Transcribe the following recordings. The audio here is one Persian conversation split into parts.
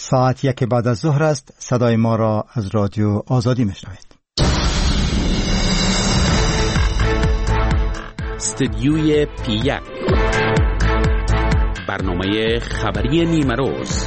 ساعت 1 بعد از ظهر است. صدای ما را از رادیو آزادی میشنوید. استدیوی پی1 برنامه خبری نیمروز.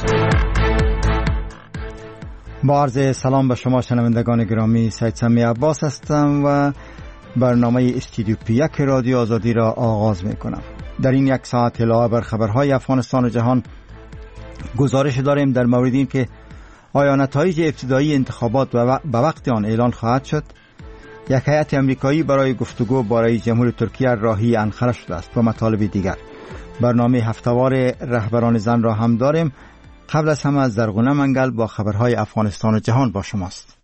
با عرض سلام به شما شنوندگان گرامی، سید سمی عباس هستم و برنامه استدیو پی1 رادیو آزادی را آغاز می کنم. در این یک ساعت علاوه بر خبرهای افغانستان و جهان گزارش داریم در مورد این که آیا نتایج ابتدایی انتخابات به وقت آن اعلان خواهد شد. یک هیئت امریکایی برای گفتگو با رئیس جمهور ترکیه راهی انقره شده است و مطالب دیگر. برنامه هفته‌وار رهبران زن را هم داریم. قبل از همه زرغونه منگل با خبرهای افغانستان و جهان با شماست.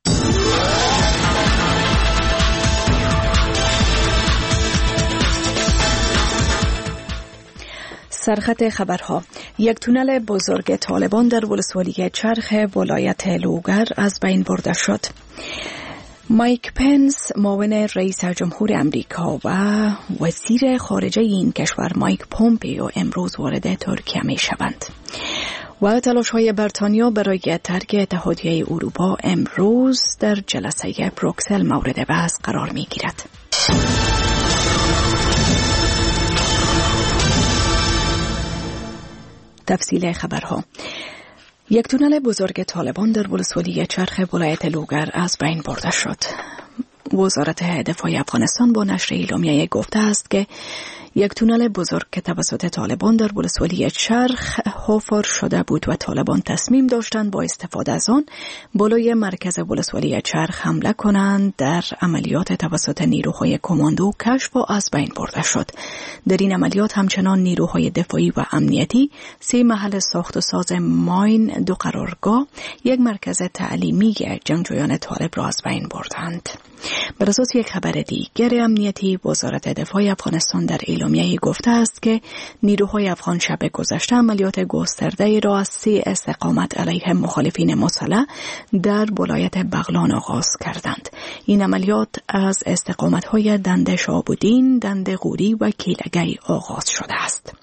سرخط خبرها. یک تونل بزرگ طالبان در ولسوالی چرخ ولایت لوگر از بین برده شد. مایک پنس معاون رئیس جمهور امریکا و وزیر خارجه این کشور مایک پومپیو امروز وارد ترکیه می شوند. و تلاش‌های بریتانیا برای ترک اتحادیه اروپا امروز در جلسه بروکسل مورد بحث قرار می گیرد. تفصیل خبرها. یک تونل بزرگ طالبان در ولسوالی چرخ ولایت لوگر از بین برده شد. وزارت دفاع افغانستان با نشر اعلامیه گفته است که یک تونل بزرگ که توسط طالبان در ولسوالی چرخ حفر شده بود و طالبان تصمیم داشتند با استفاده از آن بالای مرکز ولسوالی چرخ حمله کنند، در عملیات توسط نیروهای کماندو کشف و از بین برده شد. در این عملیات همچنان نیروهای دفاعی و امنیتی 3 محل ساخت و ساز ماین، 2 قرارگاه، 1 مرکز تعلیمی جنگجویان طالب را از بین بردند. بر اساس یک خبر دیگر امنیتی، وزارت دفاع افغانستان در اعلامیه گفته است که نیروهای افغان شب گذشته عملیات گسترده را از 3 استقامت علیه مخالفین مسلح در ولایت بغلان آغاز کردند. این عملیات از استقامت‌های دنده شابودین، دنده غوری و کیلگی آغاز شده است.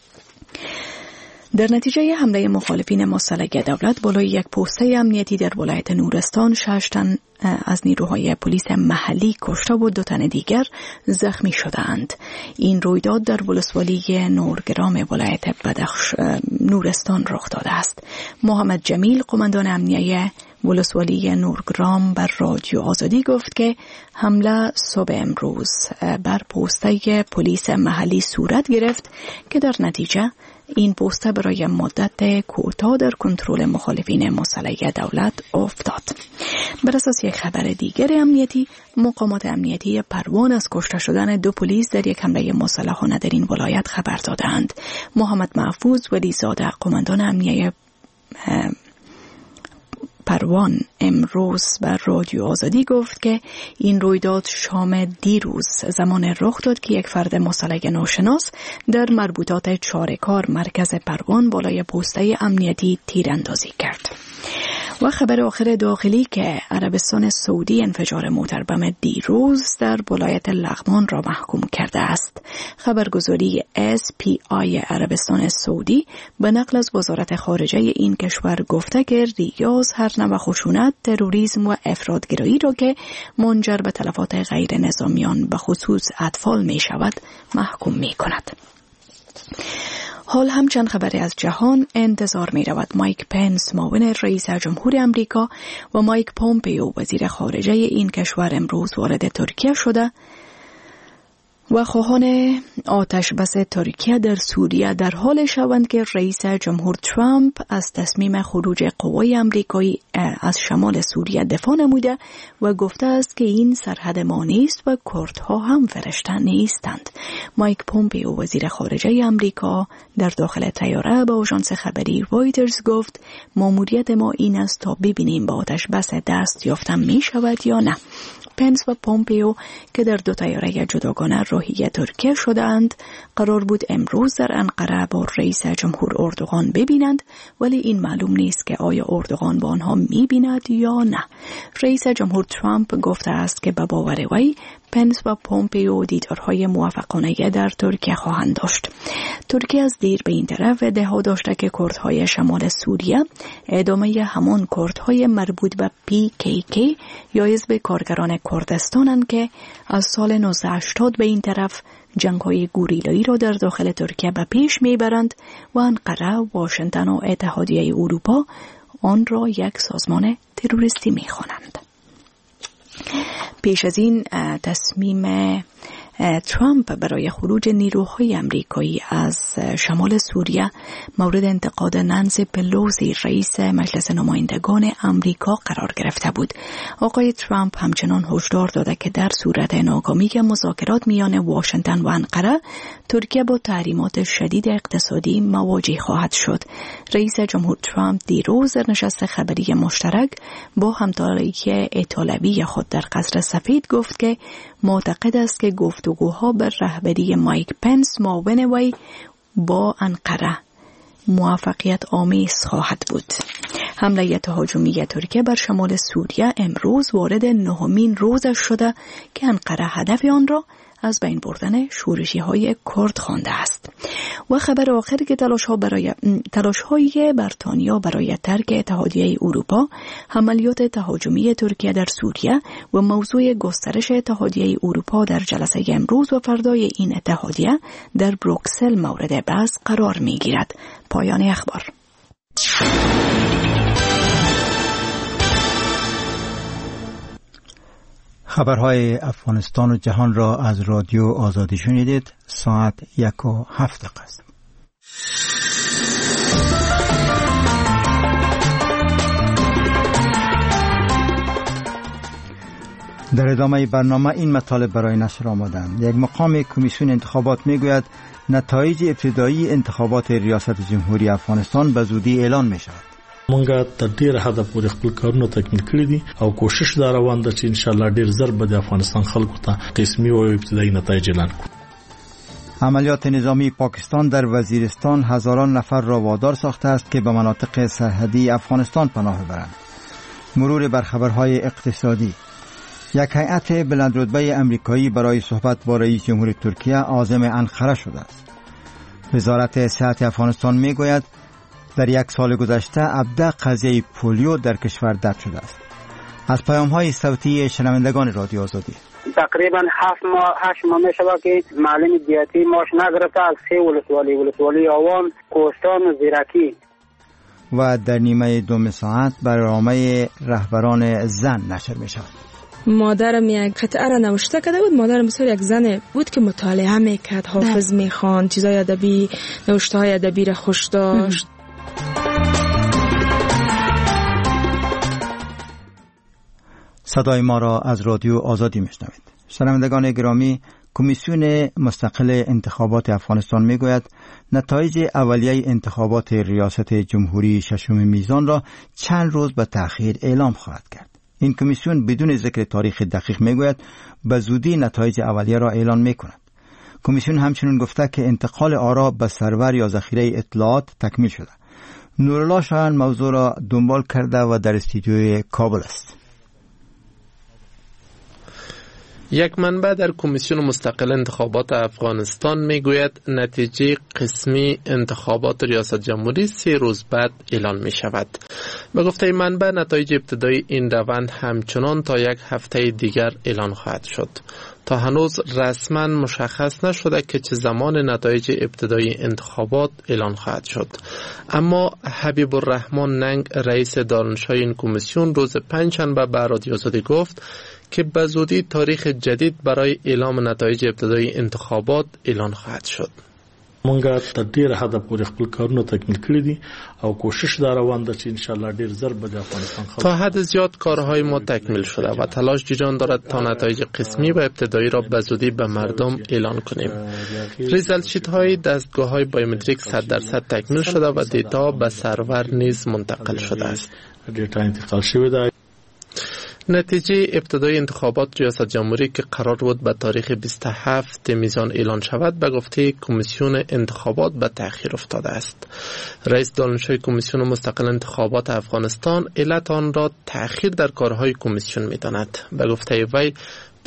در نتیجه حمله مخالفین مسلح دولت بالای یک پوسته امنیتی در ولایت نورستان 6 تن از نیروهای پلیس محلی کشته و 2 تن دیگر زخمی شدند. این رویداد در ولسوالی نورگرام ولایت نورستان رخ داده است. محمد جمیل، قماندان امنیه ولسوالی نورگرام، بر رادیو آزادی گفت که حمله صبح امروز بر پوسته پلیس محلی صورت گرفت که در نتیجه این پوسته برای مدت کوتاه در کنترل مخالفین مسلح دولت افتاد. بر اساس یک خبر دیگر امنیتی، مقامات امنیتی پروان از کشته شدن 2 پلیس در یک حمله مسلحانه در این ولایت خبر دادند. محمد محفوظ ولیزاده، قماندان امنیه پروان، امروز بر رادیو آزادی گفت که این رویداد شام دیروز زمان رخ داد که یک فرد مسلح ناشناس در مربوطات چارکار مرکز پروان بالای پوسته امنیتی تیراندازی کرد. و خبر آخر داخلی که عربستان سعودی انفجار موتربم دیروز در ولایت لغمان را محکوم کرده است. خبرگزاری SPI عربستان سعودی به نقل از وزارت خارجه این کشور گفته که ریاض هر نوع خشونت، تروریسم و افراطگرایی را که منجر به تلفات غیر نظامیان به خصوص اطفال می شود محکوم می کند. حال هم چند خبری از جهان انتظار می رود. مایک پنس معاون رئیس جمهور امریکا و مایک پومپیو وزیر خارجه این کشور امروز وارد ترکیه شده و خواهان آتش بس ترکیه در سوریه در حال شوند که رئیس جمهور ترامپ از تصمیم خروج قوای امریکایی از شمال سوریه دفاع نموده و گفته است که این سرحد ما نیست و کردها هم فرشته نیستند. مایک پومپیو وزیر خارجه امریکا در داخل طیاره به آژانس خبری رویترز گفت ماموریت ما این است تا ببینیم با آتش بس دست یافته می شود یا نه. پنس و پومپیو که در 2 طیاره جداگانه راهی ترکیه شدند قرار بود امروز در انقره با رئیس جمهور اردوغان ببینند، ولی این معلوم نیست که آیا اردوغان با آنها می‌بیند یا نه. رئیس جمهور ترامپ گفته است که به باور وی پنس و پومپیو دیدارهای موفقانه در ترکیه خواهند داشت. ترکیه از دیر به این طرف ادعا داشته که کردهای شمال سوریه ادامه همان کردهای مربوط به PKK یا حزب کارگران کردستانند که از سال 1980 به این طرف جنگ‌های گوریلایی را در داخل ترکیه به پیش میبرند و انقره، واشنگتن و اتحادیه اروپا آن را یک سازمان تروریستی می‌خوانند. پیش از این تصمیم ترامپ برای خروج نیروهای امریکایی از شمال سوریه مورد انتقاد نانسی پلوسی رئیس مجلس نمایندگان امریکا قرار گرفته بود. آقای ترامپ همچنان هشدار داده که در صورت ناکامی مذاکرات میان واشنگتن و انقره، ترکیه با تحریمات شدید اقتصادی مواجه خواهد شد. رئیس جمهور ترامپ دیروز در نشست خبری مشترک با همتای ایتالوی خود در قصر سفید گفت که معتقد است که گفتگوها بر رهبری مایک پنس معاون وی با انقره موفقیت آمیز خواهد بود. حمله تهاجمی ترکیه بر شمال سوریه امروز وارد 9مین روزش شده که انقره هدف آن را از بین بردن شورشی‌های کرد خوانده است. و خبر آخر که تلاش‌های بریتانیا برای ترک اتحادیه اروپا، عملیات تهاجمی ترکیه در سوریه و موضوع گسترش اتحادیه اروپا در جلسه امروز و فردای این اتحادیه در بروکسل مورد بحث قرار می‌گیرد. پایان اخبار. خبرهای افغانستان و جهان را از رادیو آزادی شنیدید. ساعت 1:07 است. در ادامه برنامه این مطالب برای نشر آمدند. یک مقام کمیسیون انتخابات میگوید نتایج ابتدایی انتخابات ریاست جمهوری افغانستان به زودی اعلان می شود. مونږه تر ډیره حد پورې خپل کارونه تکمیل کړی دي او کوشش دا روان ده چې ان شاء الله ډیر زر به د افغانستان خلکو ته قسمی او ابتدایي نتایج اعلان کړو. عملیات نظامی پاکستان در وزیرستان هزاران نفر را وادار ساخته است که به مناطق سرحدی افغانستان پناه ببرند. مرور بر خبرهای اقتصادی. یک هیئت بلندرتبه امریکایی برای صحبت با رئیس جمهور ترکیه عازم انقره شده است. وزارت صحت افغانستان میگوید در یک سال گذشته ابدا قضیه پولیو در کشور دفع شده است. از پیام‌های صوتی شنوندگان رادیو آزادی. تقریبا 8 ماه می شود که معلم دیاتی ماش نگرفته از 3 ولسوالی آوان، کوهستان و زیرکی. و در نیمه دوم ساعت برنامه رهبران زن نشر می شود. مادرم یک قطعه را نوشته کرده بود. مادرم مثل یک زن بود که مطالعه میکرد، حافظ میخواند، چیزای ادبی، نوشته های ادبی را خوش داشت. صدای ما را از رادیو آزادی میشنوید. شنوندگان گرامی، کمیسیون مستقل انتخابات افغانستان میگوید نتایج اولیه انتخابات ریاست جمهوری 6 میزان را چند روز به تأخیر اعلام خواهد کرد. این کمیسیون بدون ذکر تاریخ دقیق میگوید به زودی نتایج اولیه را اعلان میکند. کمیسیون همچنین گفته که انتقال آرا به سرور یا ذخیره اطلاعات تکمیل شده. نورالله شایان موضوع را دنبال کرده و در استودیوی کابل است. یک منبع در کمیسیون مستقل انتخابات افغانستان میگوید نتیجه قسمی انتخابات ریاست جمهوری 3 روز بعد اعلان می شود. به گفته منبع نتایج ابتدایی این روند همچنان تا 1 هفته دیگر اعلان خواهد شد. تا هنوز رسما مشخص نشده که چه زمان نتایج ابتدایی انتخابات اعلان خواهد شد. اما حبیب الرحمن ننگ رئیس دانشگاه این کمیسیون روز پنجشنبه به رادیو آزادی گفت که به زودی تاریخ جدید برای اعلام نتایج ابتدایی انتخابات اعلان خواهد شد. مونږه تر ډیره حد پورې خپل کارونه تکمیل کړی دي او کوشش دا روان ده چې ان شاء الله ډیر زر به د افغانستان خلک. تا حد زیاد کارهای ما تکمیل شده و تلاش جریان دارد تا نتایج قسمی و ابتدایی را به زودی به مردم اعلان کنیم. ریزالت شیت های دستگاه های بایومتریک 100% تکمیل شده و دیتا به سرور نیز منتقل شده است. دیتا انتقال شده ده. نتیجه ابتدای انتخابات ریاست جمهوری که قرار بود به تاریخ 27 میزان اعلان شود به گفته کمیسیون انتخابات به تأخیر افتاده است. رئیس دانشگاه کمیسیون مستقل انتخابات افغانستان علت آن را تأخیر در کارهای کمیسیون می‌داند. به گفته وی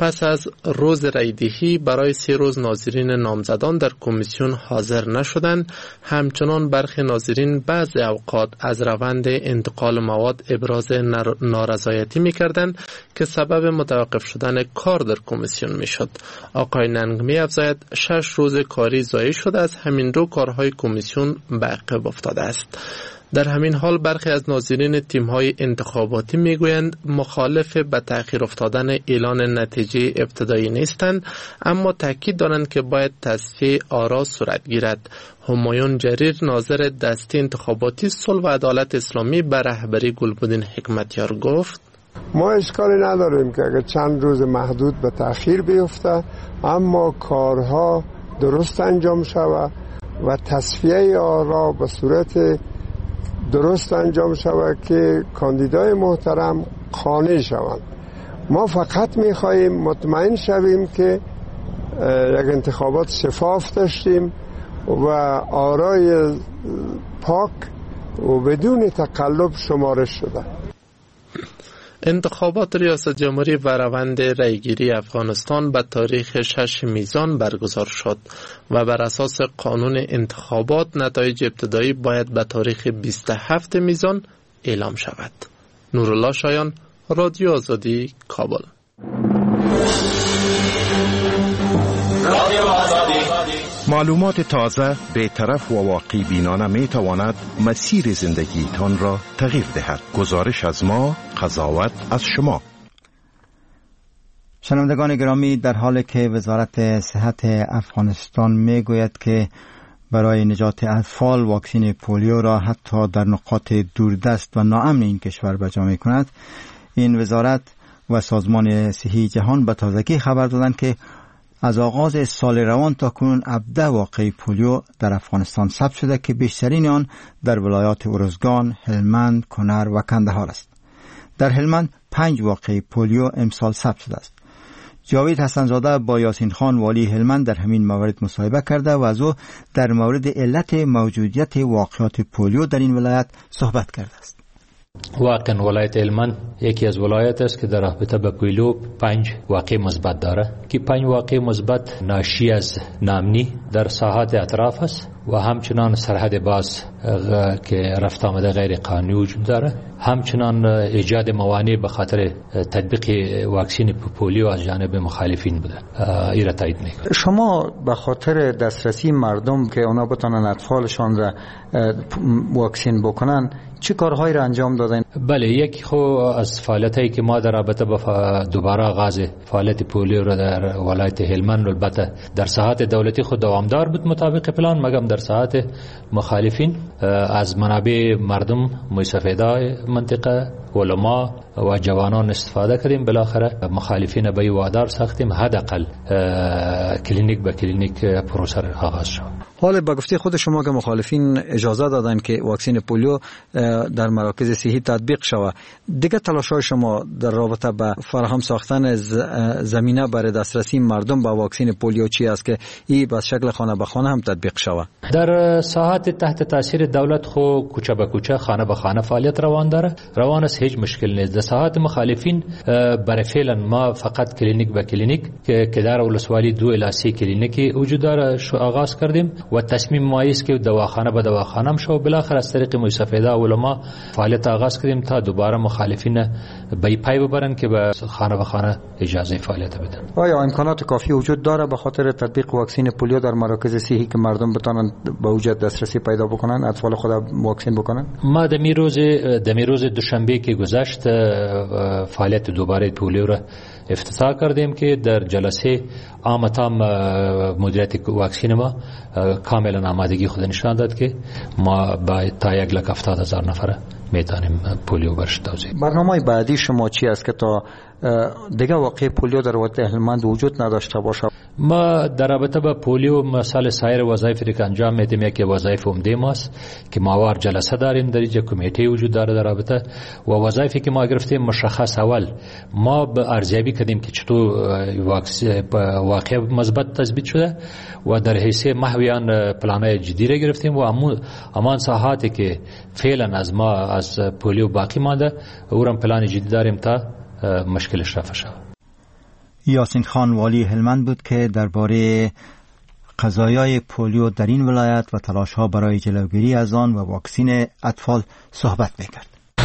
پس از روز رایدهی برای 3 روز ناظرین نامزدان در کمیسیون حاضر نشدند. همچنان برخی ناظرین بعضی اوقات از روند انتقال مواد ابراز نارضایتی می‌کردند که سبب متوقف شدن کار در کمیسیون می‌شد. آقای ننگ می‌افزاید 6 روز کاری ضایع شده، از همین رو کارهای کمیسیون به عقب افتاده است. در همین حال برخی از ناظرین تیم‌های انتخاباتی میگویند مخالف به تأخیر افتادن اعلان نتیجه ابتدایی نیستند، اما تاکید دارند که باید تصفیه آرا صورت گیرد. همایون جریر ناظر دسته انتخاباتی صلح و عدالت اسلامی به رهبری گلبدین حکمتیار گفت: ما اشکالی نداریم که اگر چند روز محدود به تأخیر بیفته، اما کارها درست انجام شود و تصفیه آرا به صورت درست انجام شود که کاندیدای محترم قانع شوند. ما فقط می‌خواهیم مطمئن شویم که یک انتخابات شفاف داشتیم و آرای پاک و بدون تقلب شمارش شده. انتخابات ریاست جمهوری و روند رایگیری افغانستان به تاریخ 6 میزان برگزار شد و بر اساس قانون انتخابات نتایج ابتدایی باید به تاریخ 27 میزان اعلام شود. نورالله شایان، رادیو آزادی، کابل. معلومات تازه، بی‌طرف و واقعی بینانه می تواند مسیر زندگی تان را تغییر دهد. گزارش از ما، قضاوت از شما. شنوندگان گرامی، در حالی که وزارت صحت افغانستان می گوید که برای نجات اطفال واکسین پولیو را حتی در نقاط دوردست و ناامن این کشور بجا می کند، این وزارت و سازمان صحی جهان به تازگی خبر دادند که از آغاز سال روان تا کنون 17 واقعه پولیو در افغانستان ثبت شده که بیشترین آن در ولایات ارزگان، هلمند، کنر و کندهار است. در هلمند 5 واقعه پولیو امسال ثبت شده است. جاوید حسنزاده با یاسین خان والی هلمند در همین موارد مصاحبه کرده و از او در مورد علت موجودیت واقعات پولیو در این ولایت صحبت کرده است. واقعا ولایت هلمند یکی از ولایات است که در رابطه با پولیو 5 واقع مثبت داره که 5 واقع مثبت ناشی از ناامنی در ساحات اطراف است و همچنان سرحد باز که رفت آمده غیر قانونی وجود داره، همچنان ایجاد موانع به خاطر تطبیق واکسین پولیو از جانب مخالفین بوده. ایره تایید میکنه. شما به خاطر دسترسی مردم که اونا بتونن اطفالشان را واکسین بکنن چه کارهایی را انجام دادن؟ بله، یک خو از فعالیتایی که ما در رابطه با دوباره آغاز فعالیت پولیو را در ولایت هلمند، البته در ساحات دولتی خود دوامدار بود مطابق پلان، مگم در ساحات مخالفین از منابع مردم، موسفیدای منطقه، علما و جوانان استفاده کردیم. بالاخره مخالفین به وادار ساختیم حداقل کلینیک به کلینیک پروسه آغاز شد. حالا با گفته خود شما که مخالفین اجازه دادن که واکسین پولیو در مراکز صحی تطبیق شود، دیگه تلاش‌های شما در رابطه با فراهم ساختن زمینه برای دسترسی مردم به واکسین پولیو چی است که این به شکل خانه به خانه هم تطبیق شود؟ در ساحات تحت تاثیر دولت خو کوچه به کوچه، خانه به خانه فعالیت روان داره. روان است، هیچ مشکل نیست. در ساحات مخالفین برای فعلا ما فقط کلینیک به کلینیک که در ولسوالی 2 الی 3 کلینیکی وجود داره آغاز کردیم و تصمیم ما است که دواخانه به دواخانه هم شو. بالاخره از طریق مستفیده علما فعالیت آغاز کردیم تا دوباره مخالفین به پای ببرن که به خانه به خانه اجازه فعالیت بدن. آیا امکانات کافی وجود داره به خاطر تطبیق واکسین پولیو در مراکز صحی که مردم بتونن به وجود دسترسی پیدا بکنن، اطفال خود واکسین بکنن؟ ما دمی روز دوشنبه که گذشت فعالیت دوباره پولیو را افتتاح کردیم که در جلسه عام تام مدیریت واکسین ما کاملا آمادگی خود نشان داد که ما با تا 170,000 نفر میتونیم پولیو برش توزیع. برنامه بعدی شما چی است که تا دیگه واقع پولیو در ولایت هلمند وجود نداشته باشه؟ ما در رابطه با پولیو مثال سایر وظایفی که انجام میدیم، یکی وظایف عمده ماست که ماوار جلسه داریم، در اینجا کمیته وجود داره در رابطه و وظایفی که ما گرفتیم مشخص. اول ما به ارزیابی کردیم که چطور واقع مثبت تثبیت شده و در حیثیت محویان پلانای جدی را گرفتیم و امان ساحاتی که فعلا از ما از پولیو باقی مانده او را پلان جدی داریم تا مشکلش رفع شود. یاسین خان والی هلمند بود که درباره قضایای پولیو در این ولایت و تلاش‌ها برای جلوگیری از آن و واکسین اطفال صحبت می‌کرد.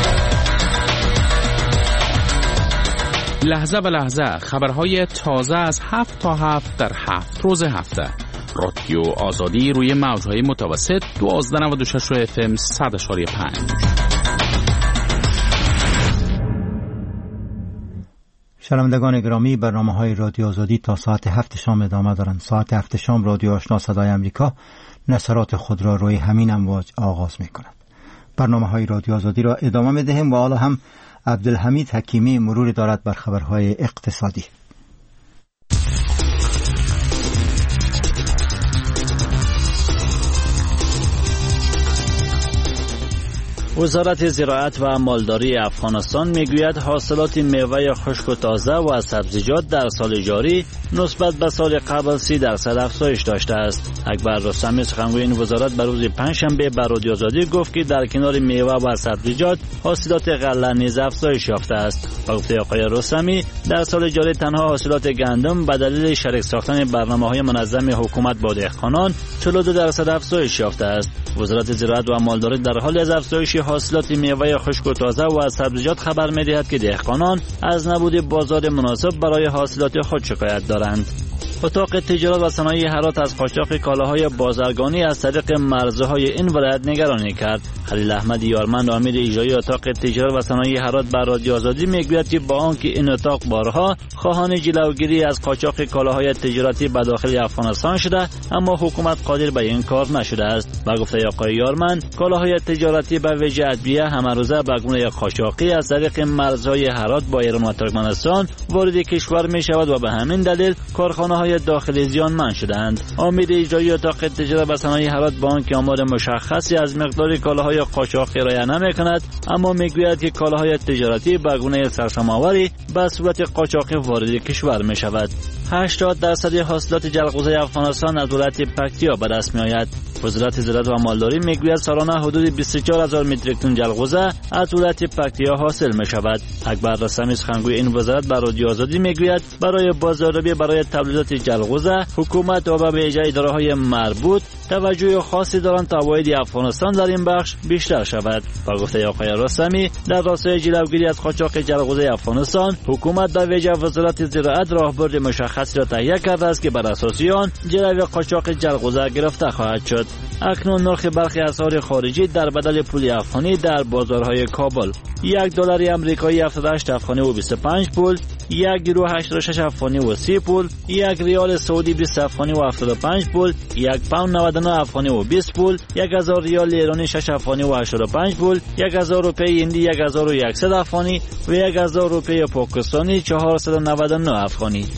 لحظه به لحظه خبرهای تازه از 7 تا 7 در 7 روز هفته. رادیو آزادی روی موج‌های متوسط 1296 FM 100.5. شنوندگان گرامی، برنامه‌های رادیو آزادی تا ساعت 7 شام ادامه دارند. ساعت 7 شام رادیو آشنا صدای امریکا نشرات خود را روی همین امواج آغاز می‌کند. برنامه‌های رادیو آزادی را ادامه می‌دهیم و حالا هم عبدالحمید حکیمی مرور دارد بر خبرهای اقتصادی. وزارت زراعت و مالداری افغانستان میگوید حاصلات میوه خشک و تازه و سبزیجات در سال جاری نسبت به سال قبل 30% افزایش داشته است. اکبر رستمی سخنگوی این وزارت بر روز پنجشنبه به رادیو آزادی گفت که در کنار میوه و سبزیجات حاصلات غله نیز افزایش یافته است. با گفته آقای رستمی در سال جاری تنها حاصلات گندم به دلیل شریک ساختن برنامه‌های منظم حکومت با دهقانان 42% افزایش یافته است. وزارت زراعت و مالداری در حال از افزایش حاصلات میوه خشک و تازه و سبزیجات خبر می‌دهد که دهقانان از نبود بازار مناسب برای حاصلات خود شکایت دارند. اتاق تجارت و صنایع هرات از قاچاق کالاهای بازرگانی از طریق مرزهای این ولایت نگرانی کرد. خلیل احمد یارمند امیر اجرایی اتاق تجارت و صنایع هرات بر رادیو آزادی میگوید که با آنکه این اتاق بارها خواهان جلوگیری از قاچاق کالاهای تجارتی به داخل افغانستان شده، اما حکومت قادر به این کار نشده است. با گفته آقای یارمند کالاهای تجارتی به ویژه ادویه همه روزه به گونه قاچاقی از طریق مرزهای هرات با ایران و ترکمنستان وارد کشور می شود و به همین دلیل کارخانه‌های داخلی زیانمند شدند. امید اجرایی اتاق تجارت و صنایع هرات با آنکه آمار مشخصی از مقدار کالاهای قاچاقی ارائه نمی‌کند، اما میگوید که کالاهای تجارتی به گونه سرسام‌آوری به صورت قاچاقی وارد کشور می‌شود. 80% حاصلات جلغوزه افغانستان از ولایت پکتیا به دست می‌آید. وزارت زراعت و مالداری میگوید سالانه حدود 24000 متریک تن جلغوزه از ولایت پکتیا حاصل می‌شود. اکبر رستمی سخنگوی این وزارت بر رادیو آزادی میگوید برای بازاریابی برای تولیدات جلغوزه حکومت و به ویژه اداره‌های مربوط توجه خاصی دارند تا عواید افغانستان در این بخش بیشتر شود. با گفته آقای رستمی در راستای جلوگیری از قاچاق جلغوزه افغانستان حکومت به ویژه وزارت زراعت راهبرد مشخصی را تهیه کرده است که بر اساس آن جلوی قاچاق جلغوزه گرفته خواهد شد. اکنون نرخ برخی اسعار خارجی در بدل پول افغانی در بازارهای کابل: $1 آمریکایی 78 افغانی و 25 پول، 1 یورو 86 افغانی و 30 پول، 1 ریال سعودی 20 افغانی و 75 پول، 1 پوند 99 افغانی و 20 پول، 1000 ریال ایرانی 6 افغانی و 85 پول، 1000 روپیه هندی 1100 افغانی و 1000 روپیه پاکستانی 499 افغانی.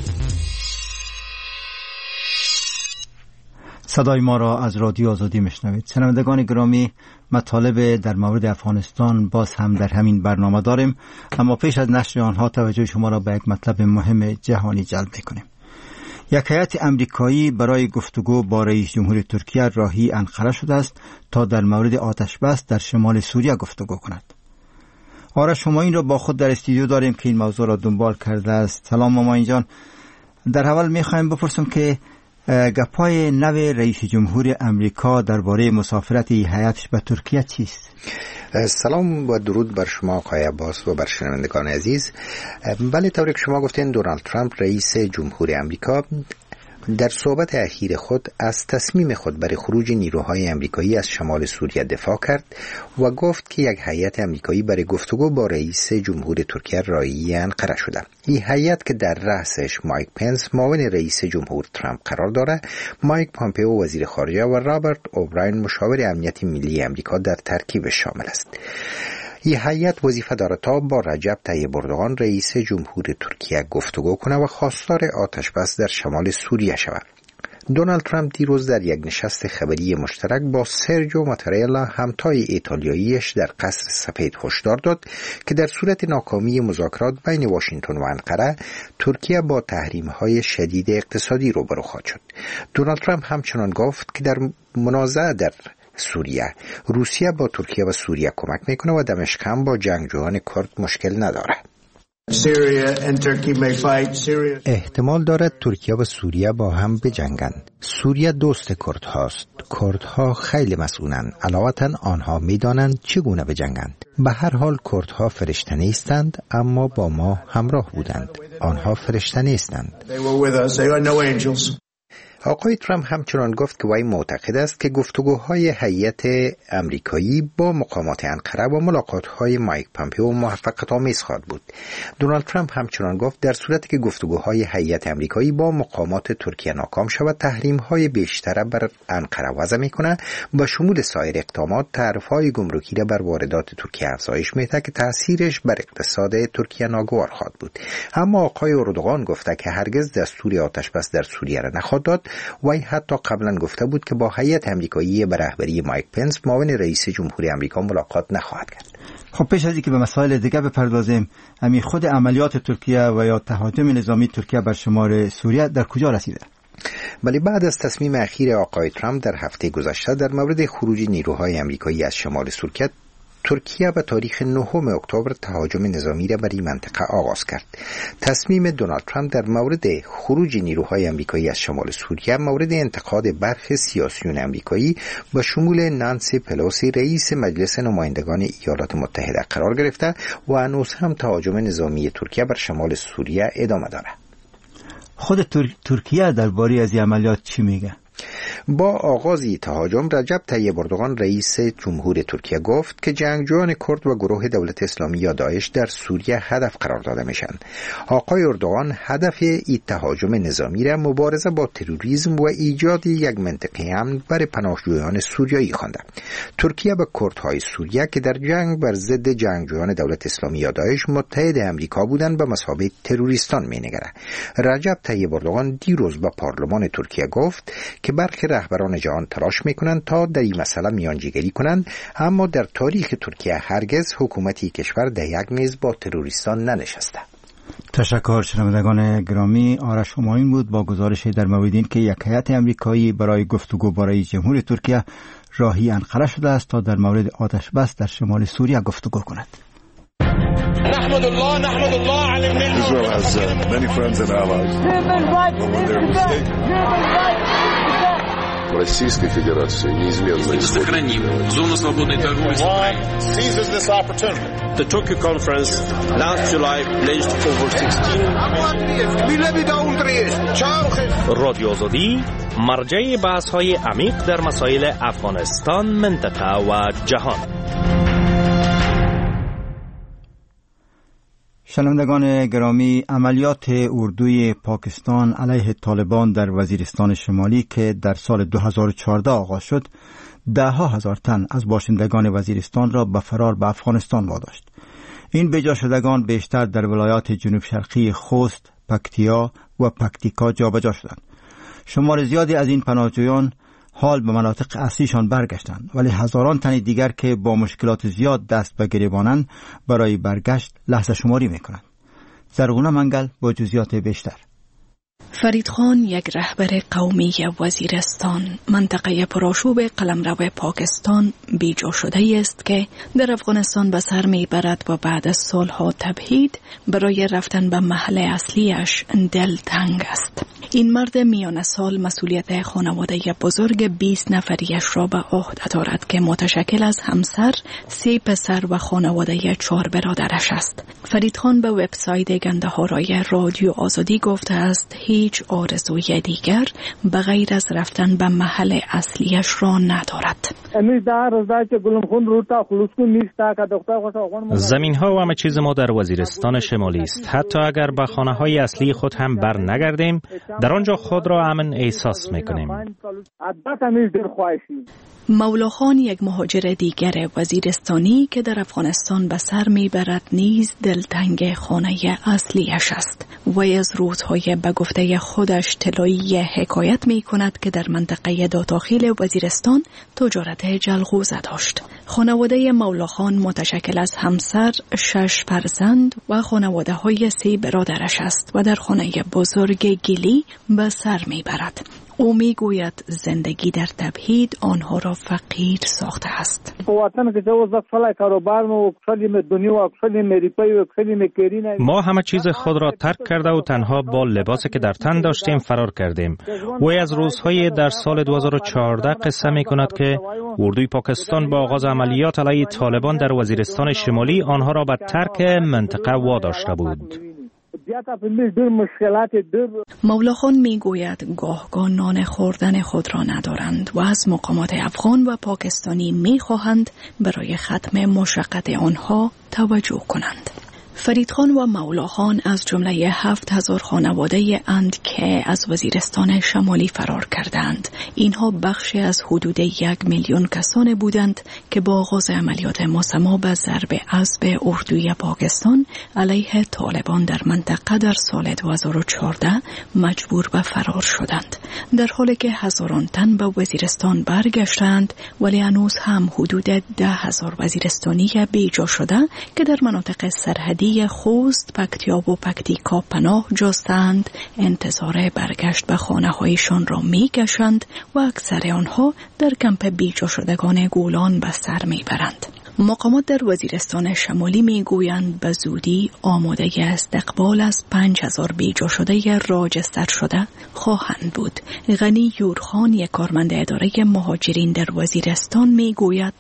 صدای ما را از رادیو آزادی میشنوید. شنوندگان گرامی، مطالب در مورد افغانستان باز هم در همین برنامه داریم، اما پیش از نشر آنها توجه شما را به یک مطلب مهم جهانی جلب میکنیم. یک هیئت امریکایی برای گفتگو با رئیس جمهور ترکیه راهی انقره شده است تا در مورد آتش بس در شمال سوریه گفتگو کند. آرش همایون را با خود در استودیو داریم که این موضوع را دنبال کرده است. سلام همایون جان. در اول میخوایم بپرسم که گپای نو رئیس جمهور امریکا درباره مسافرت هیئتش به ترکیه چیست؟ سلام و درود بر شما آقای عباس و بر شنوندگان عزیز. بله، طوری که شما گفتین دونالد ترامپ رئیس جمهور امریکا در صحبت اخیر خود از تصمیم خود برای خروج نیروهای امریکایی از شمال سوریه دفاع کرد و گفت که یک هیئت امریکایی برای گفتگو با رئیس جمهور ترکیه راهی انقره شده. این هیئت که در رأسش مایک پنس معاون رئیس جمهور ترامپ قرار دارد، مایک پامپئو وزیر خارجه و رابرت اوبراین مشاور امنیت ملی امریکا در ترکیبش شامل است. این هیئت وظیفه دارد تا با رجب طیب اردوغان رئیس جمهور ترکیه گفتگو کنه و خواستار آتش بس در شمال سوریه شود. دونالد ترامپ دیروز در یک نشست خبری مشترک با سرجیو ماتارلا همتای ایتالیاییش در قصر سفید هشدار داد که در صورت ناکامی مذاکرات بین واشنگتن و انقره، ترکیه با تحریم‌های شدید اقتصادی روبرو خواهد شد. دونالد ترامپ همچنان گفت که در منازعه در سوریه روسیه با ترکیه و سوریه کمک میکنه و دمشق هم با جنگجویان کرد مشکل نداره. احتمال دارد ترکیه و سوریه با هم بجنگند. سوریه دوست کرد هاست. کردها خیلی مسئولند. علاوه آنها میدانند چگونه بجنگند. به هر حال کردها فرشته نیستند، اما با ما همراه بودند. آنها فرشته نیستند. آقای ترامپ همچنان گفت که وی معتقد است که گفتگوهای هیئت امریکایی با مقامات انقره و ملاقات‌های مایک پامپئو موفقیت‌آمیز خواهد بود. دونالد ترامپ همچنان گفت در صورتی که گفتگوهای هیئت امریکایی با مقامات ترکیه ناکام شود، تحریم‌های بیشتر بر انقره وضع می‌کند و شمول سایر اقدامات تعرفه‌های گمرکی را بر واردات ترکیه افزایش می‌دهد که تأثیرش بر اقتصاد ترکیه ناگوار خواهد بود. اما آقای اردوغان گفته که هرگز دستور آتش‌بس در سوریه را نخواهد داد. وی حتی قبلا گفته بود که با هیئت امریکایی به رهبری مایک پنس معاون رئیس جمهوری آمریکا ملاقات نخواهد کرد. خب پیش از اینکه به مسائل دیگه بپردازیم، خود عملیات ترکیه و یا تهاجم نظامی ترکیه بر شمال سوریه در کجا رسیده؟ ولی بعد از تصمیم اخیر آقای ترامپ در هفته گذشته در مورد خروج نیروهای امریکایی از شمال سوریه، ترکیه به تاریخ 9 اکتبر تهاجم نظامی را بر این منطقه آغاز کرد. تصمیم دونالد ترامپ در مورد خروج نیروهای امریکایی از شمال سوریه مورد انتقاد برخی سیاسیون امریکایی با شمول نانسی پلوسی رئیس مجلس نمایندگان ایالات متحده قرار گرفته و هنوز هم تهاجم نظامی ترکیه بر شمال سوریه ادامه دارد. خود ترکیه درباره از این عملیات چی میگه؟ با آغاز تهاجم رجب طیب اردوغان رئیس جمهور ترکیه گفت که جنگجویان کرد و گروه دولت اسلامی یا داعش در سوریه هدف قرار داده میشن. آقای اردوغان هدف این تهاجم نظامی را مبارزه با تروریسم و ایجاد یک منطقه امن برای پناهجویان سوریایی خوانده. ترکیه به کردهای سوریه که در جنگ بر ضد جنگجویان دولت اسلامی یا داعش متحد امریکا بودند به مثابه تروریستان مینگره. رجب طیب اردوغان دیروز به پارلمان ترکیه گفت که برخی رهبران جهان تلاش میکنند تا در این مسئله میانجیگری کنند، اما در تاریخ ترکیه هرگز حکومتی کشور در یک میز با تروریستان ننشسته. تشکر. شنوندگان گرامی، آرش همایون بود با گزارش در مورد این که یک هیئت امریکایی برای گفتگو با رئیس جمهور ترکیه راهی انقره شده است تا در مورد آتش بس در شمال سوریه گفتگو کند. نحمد الله على النعمة. Israel has many friends and allies. When they're mistaken. Российской Федерации неизменно сохраним зону свободной торговли с Украиной. Seizes this opportunity. The Tokyo conference last July pledged over 16 رادیو آزادی مرجع بحث‌های عمیق در مسائل افغانستان، منطقه و جهان. شنوندگان گرامی، عملیات اردوی پاکستان علیه طالبان در وزیرستان شمالی که در سال 2014 آغاز شد، ده‌ها هزار تن از باشندگان وزیرستان را به فرار به افغانستان واداشت. این بجا شدگان بیشتر در ولایات جنوب شرقی خوست، پکتیا و پکتیکا جابجا شدند. شمار زیادی از این پناهجویان حال به مناطق اصلیشان برگشتند، ولی هزاران تن دیگر که با مشکلات زیاد دست به گریبانند برای برگشت لحظه شماری میکنند. زرغونه منگل با جزئیات بیشتر. فرید خان، یک رهبر قومی وزیرستان، منطقه پرآشوب قلمرو پاکستان، بیجا شده است که در افغانستان به سر میبرد و بعد از سالها تبعید برای رفتن به محل اصلیش دلتنگ است. این مرد میان سال مسئولیت خانواده بزرگ 20 نفریش را به عهده دارد که متشکل از همسر، 3 پسر و خانواده 4 برادرش است. فرید خان به وبسایت گنده‌های رادیو آزادی گفته است هیچ آرزوی دیگر به غیر از رفتن به محل اصلیش را ندارد. زمین ها و همه چیز ما در وزیرستان شمالی است. حتی اگر به خانه های اصلی خود هم بر نگردیم، در آنجا خود را امن احساس میکنیم. مولا خان، یک مهاجر دیگر وزیرستانی که در افغانستان به سر میبرد، نیز دلتنگ خانه اصلیش است. وی از روزهای به گفته خودش طلایی حکایت می کند که در منطقه داخل وزیرستان تجارت جلغوزه داشت. خانواده مولا خان متشکل از همسر، 6 فرزند و خانواده های 3 برادرش است و در خانه بزرگ گلی به سر می برد. او میگوید زندگی در تبعید آنها را فقیر ساخته است. ما همه چیز خود را ترک کرده و تنها با لباسی که در تن داشتیم فرار کردیم. وی از روزهای در سال 2014 قصه می کند که اردوی پاکستان با آغاز عملیات علیه طالبان در وزیرستان شمالی آنها را به ترک منطقه واداشته بود. مولاخان میگوید گاه نان خوردن خود را ندارند و از مقامات افغان و پاکستانی میخواهند برای ختم مشقت آنها توجه کنند. فریدخان و مولاخان از جمله 7000 خانواده اند که از وزیرستان شمالی فرار کردند. اینها بخشی از حدود 1 میلیون کسان بودند که با آغاز عملیات مسمى به ضرب اسب اردوی پاکستان علیه طالبان در منطقه در سال 2014 مجبور به فرار شدند. در حالی که هزاران تن به وزیرستان برگشتند، ولی هنوز هم حدود 10,000 وزیرستانی بیجا شده که در مناطق سرحدی خوست، پکتیا و پکتیکا پناه جستند انتظار برگشت به خانه هایشان را می کشند و اکثر آنها در کمپ بیجا شدگان گولان به سر می برند. مقامات در وزیرستان شمالی می گویند به زودی آماده استقبال از 5000 بیجا شده راجستر شده خواهند بود. غنی یورخان، یک کارمند اداره مهاجرین در وزیرستان می گوید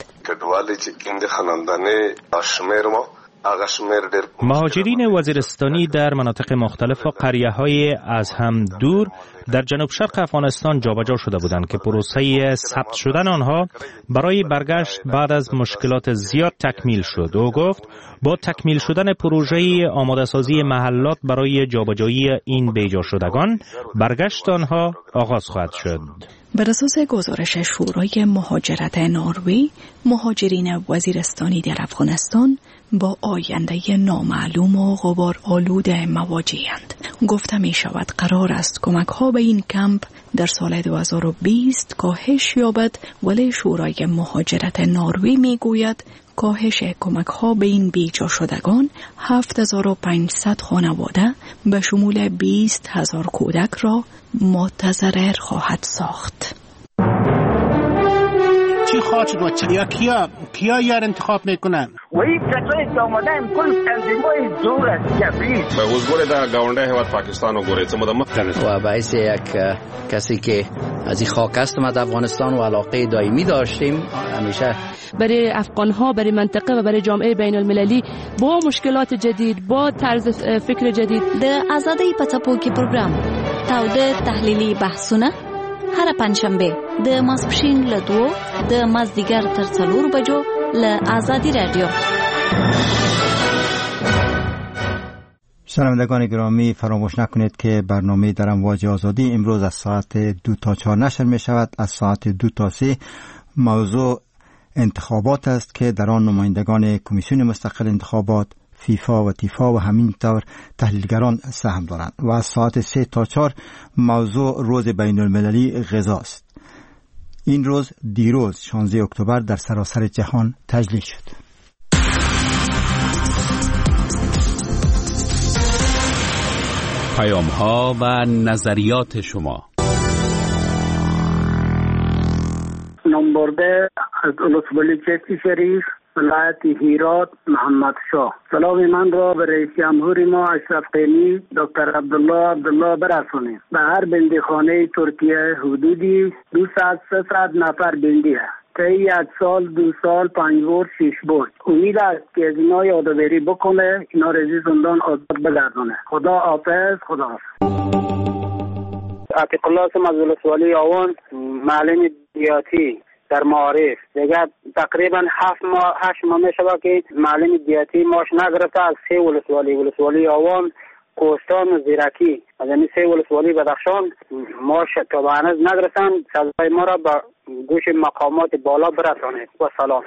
مهاجرین وزیرستانی در مناطق مختلف و قریه‌های از هم دور در جنوب شرق افغانستان جابجا شده بودند که پروسه ثبت شدن آنها برای برگشت بعد از مشکلات زیاد تکمیل شد. او گفت با تکمیل شدن پروژه آماده سازی محلات برای جابجایی این بیجا شدگان، برگشت آنها آغاز خواهد شد. بر اساس گزارش شورای مهاجرت نروژ، مهاجرین وزیرستانی در افغانستان با آینده نامعلوم و غبار آلوده مواجه‌اند. گفته می شود قرار است کمک ها به این کمپ در سال 2020 کاهش یابد، ولی شورای مهاجرت نروژ می گوید کاهش کمک ها به این بیجا شدگان 7500 خانواده به شمول 20,000 کودک را متضرر خواهد ساخت. چی خواهد شد و کیا یار انتخاب میکنن؟ و این کسایی که آمدن کل تنظیمای زور است جبری به وزگوری در گاونده هیواد پاکستان و گوری و باعث یک کسی که از این خاک است ما در افغانستان و علاقه دائمی داشتیم همیشه برای افغانها، برای منطقه و برای جامعه بین المللی با مشکلات جدید، با طرز فکر جدید. د آزادۍ په څپو کې پروګرام تاوده تحلیلي بحثونه هر پنځشنبه د ماسپښین له 2 د مازدیګر تر 4 بجو له آزادی رادیو. شنوندگان گرامی، فراموش نکنید که برنامه در امواج آزادی امروز از ساعت 2 تا 4 نشر می شود. از ساعت 2 تا 3 موضوع انتخابات است که در آن نمایندگان کمیسیون مستقل انتخابات، فیفا و تیفا و همینطور تحلیلگران سهم دارند و از ساعت 3 تا 4 موضوع روز بین المللی غذا است. این روز دیروز 16 اکتبر در سراسر جهان تجلیل شد. پیام‌ها و نظریات شما. نمبرده از ولسوالی چشتی شریف ولایت هیرات محمد شاه. سلام من را به رئیس جمهور ما اشرف غنی دکتر عبدالله برسانید. به هر بندیخانه ترکیه حدودی 200-300 نفر بندی است. طی 1 سال 2 سال 5 بار 6 بار. امید است که از اینا یادآوری بکنه، اینا را از زندان آزاد بگردونه. خدا حافظ. خدا حافظ. عتیق الله سم از ولسوالی آوان، معلم دیاتی در معارف. دیگه تقریبا 8 ماه می شود که معلم دیاتی ماش نگرفته از 3 ولسوالی آوان، کوهستان و زیرکی. از این 3 ولسوالی بدخشان ماش تا به هنوز نگرفتن. سزای ما را به گوش مقامات بالا برسانید. و سلام.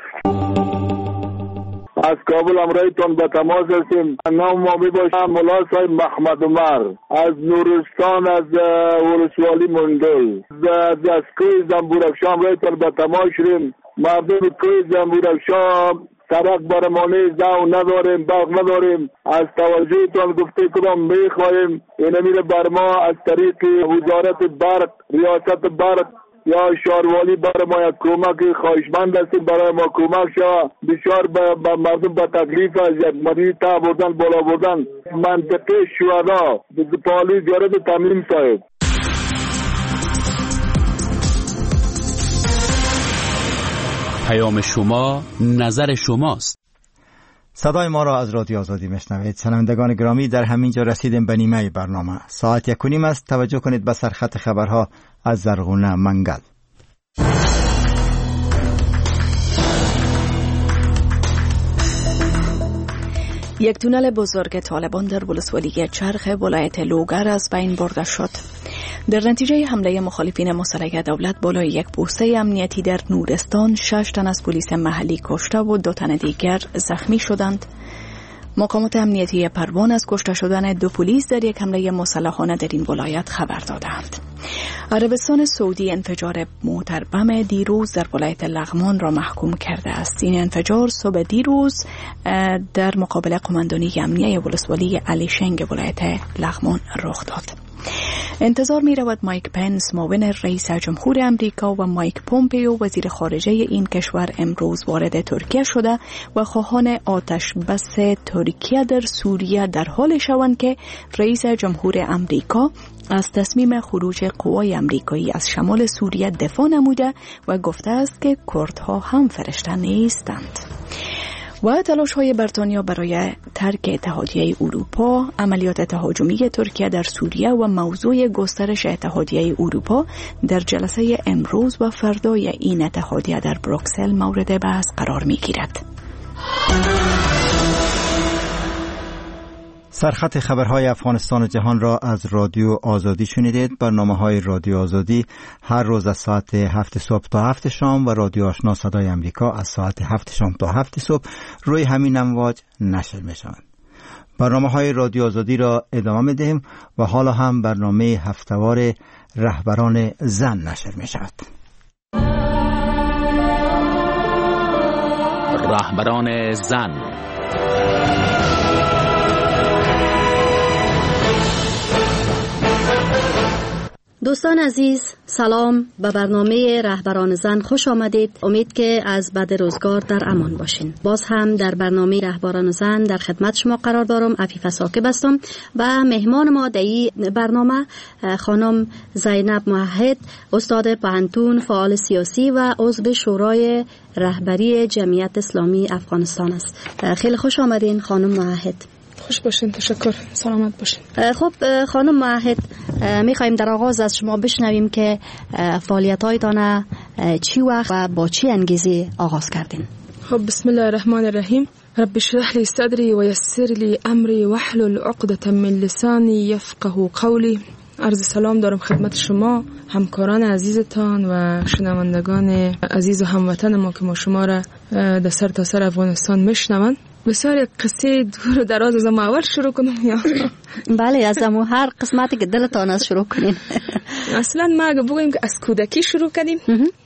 از کابل امرایتان به تماس هستیم. نام ما می باشم ملا صاحب محمد عمر از نورستان، از ولسوالی مندل. از کوی زنبورافشان امرایتان به تماس شدیم. مردم کوی زنبورافشان سبق برمانه زو نداریم، برق نداریم. از توجهتان گفته کدام میخواهیم اینه میره بر ما از طریق وزارت برق، ریاست برق یا شاروالی برای ما یک کمک خواهشمند هستیم برای ما کمک شود. بسیار به مردم به تکلیف از یک مریض تا بردن بالا بردن منطقه شهدا پالی جارد تمیم صاحب. پیام شما، نظر شماست. صدای ما را از رادیو آزادی میشنوید. شنوندگان گرامی، در همین جا رسیدیم به نیمه برنامه. ساعت 1:30 است. توجه کنید به سرخط خبرها از زرغونه منگل. یک تونل بزرگ طالبان در ولسوالی چرخ ولایت لوگر از بین برده شد. در نتیجه حمله مخالفین مسلح دولت بالای یک پوسته امنیتی در نورستان 6 تن از پلیس محلی کشته و 2 تن دیگر زخمی شدند. مقامات امنیتی پروان از کشته شدن 2 پلیس در یک حمله مسلحانه در این ولایت خبر دادند. عربستان سعودی انفجار موتر بم دیروز در ولایت لغمان را محکوم کرده است. این انفجار صبح دیروز در مقابل قماندانی امنیه ولسوالی علی شنگ ولایت لغمان رخ داد. انتظار می رود مایک پنس معاون رئیس جمهور امریکا و مایک پومپیو وزیر خارجه این کشور امروز وارد ترکیه شده و خواهان آتش بس ترکیه در سوریه در حال شوند که رئیس جمهور امریکا از تصمیم خروج قوای امریکایی از شمال سوریه دفاع نموده و گفته است که کردها هم فرشته نیستند. و تلاش‌های بریتانیا برای ترک اتحادیه اروپا، عملیات تهاجمی ترکیه در سوریه و موضوع گسترش اتحادیه اروپا در جلسه امروز و فردای این اتحادیه در بروکسل مورد بحث قرار می‌گیرد. سرخط خبرهای افغانستان و جهان را از رادیو آزادی شنیدید. برنامه‌های رادیو آزادی هر روز از ساعت 7 صبح تا 7 شام و رادیو آشنا صدای امریکا از ساعت 7 شام تا 7 صبح روی همین امواج نشر می‌شوند. برنامه‌های رادیو آزادی را ادامه می‌دهیم و حالا هم برنامه هفته‌وار رهبران زن نشر می‌شود. رهبران زن. دوستان عزیز، سلام. به برنامه رهبران زن خوش آمدید. امید که از بد روزگار در امان باشین. باز هم در برنامه رهبران زن در خدمت شما قرار دارم. عفیفه ساکب هستم و مهمان ما در این برنامه خانم زینب موحد، استاد پانتون، فعال سیاسی و عضو شورای رهبری جمعیت اسلامی افغانستان است. خیلی خوش آمدین خانم موحد. خوش باشین، تشکر، سلامت باشین. خب خانم موحد، میخوایم در آغاز از شما بشنویم که فعالیت‌هایتان چی وقت و با چی انگیزه آغاز کردین؟ خب بسم الله الرحمن الرحیم. رب اشرح لی صدری و یسر لی امری واحلل عقدة من لسانی یفقهوا قولی. عرض سلام دارم خدمت شما، همکاران عزیزتان و شنوندگان عزیز و هموطن ما که ما شما را در سر تا سر افغانستان میشنوند. بسیار قصه دور و دراز از اول شروع کنم یا؟ بله، از هر قسمتی که دلتان از شروع کنین. اصلا ما اگه بگویم که از کودکی شروع کردیم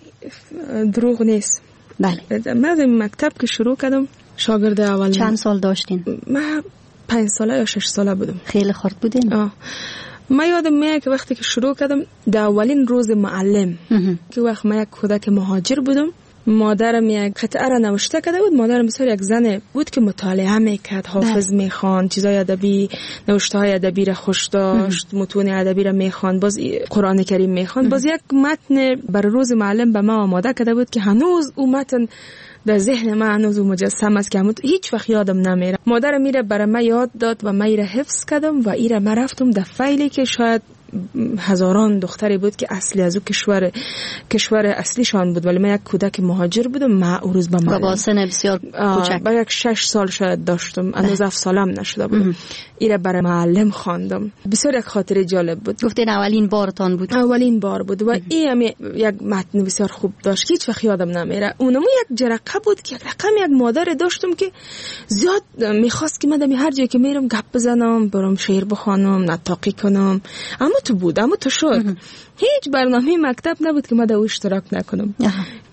دروغ نیست. بله. من از مکتب که شروع کردم شاگرد اول. چند سال داشتین؟ من 5 ساله یا 6 ساله بودم. خیلی خرد بودین؟ من یادم میاد که وقتی که شروع کردم در اولین روز معلم که وقت من یک کودک مهاجر بودم، مادرم یک قطعه را نوشته کرده بود. مادرم بسیار یک زن بود که مطالعه میکرد، حافظ میخواند، چیزای ادبی، نوشته‌های ادبی را خوش داشت، متون ادبی را میخواند، باز قرآن کریم میخواند. باز یک متن برای روز معلم به ما آماده کرده بود که هنوز اون متن در ذهن من هنوز مجسم است که هیچ وقت یادم نمیره. مادرم میره برای من یاد داد و من ایره حفظ کردم و ایره من رفتم در فایلی که شاید هزاران دختری بود که اصلی از او کشور اصلیشان بود، ولی من یک کودک مهاجر بودم. من اون روز با سن بسیار کوچک با یک 6 سال شاید داشتم، هنوز 7 سالم نشده بود. ایره برای معلم خواندم. بسیار یک خاطره جالب بود. گفتین اولین بارتان بود؟ اولین بار بود و این یک متن بسیار خوب داشت، هیچ وقت یادم نمیره. اونم یک جرقه بود که رقم یک مادر داشتم که زیاد میخواست که من هر جایی که میرم گپ بزنم، برام شعر بخوانم، نطاقی کنم. اما تو شد. هیچ برنامه مکتب نبود که من در اشتراک نکنم.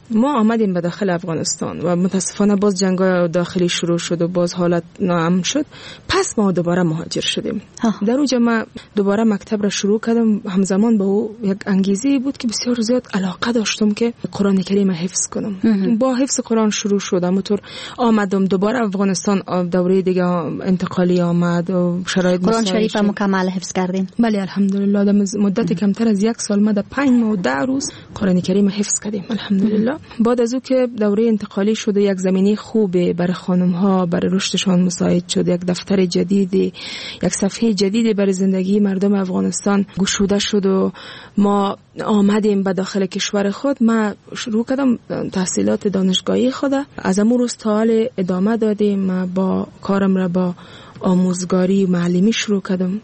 ما آمدیم به داخل افغانستان و متاسفانه باز جنگ‌های داخلی شروع شد و باز حالت ناامن شد. پس ما دوباره مهاجر شدیم. در اونجا ما دوباره مکتب را شروع کردم. همزمان با او یک انگیزه بود که بسیار زیاد علاقه داشتم که قرآن کریم حفظ کنم. با حفظ قرآن شروع شد. همونطور آمدم دوباره افغانستان، دوره دیگه انتقالی آمد و شرایط قرآن شریف مکمل حفظ کردین؟ بله الحمدلله. در مدت کمتر از 1 سال ما در 5 ماه و 10 روز قرآن کریم حفظ کردیم الحمدلله. بعد از او که دوره انتقالی شده، یک زمینه خوبه برای خانم ها برای رشدشان مساعد شد، یک دفتر جدیدی، یک صفحه جدیدی برای زندگی مردم افغانستان گشوده شد و ما آمدیم به داخل کشور خود. ما شروع کردم تحصیلات دانشگاهی خود از امون روز تا حال ادامه دادیم. ما با کارم را با آموزگاری و معلمی شروع کردم.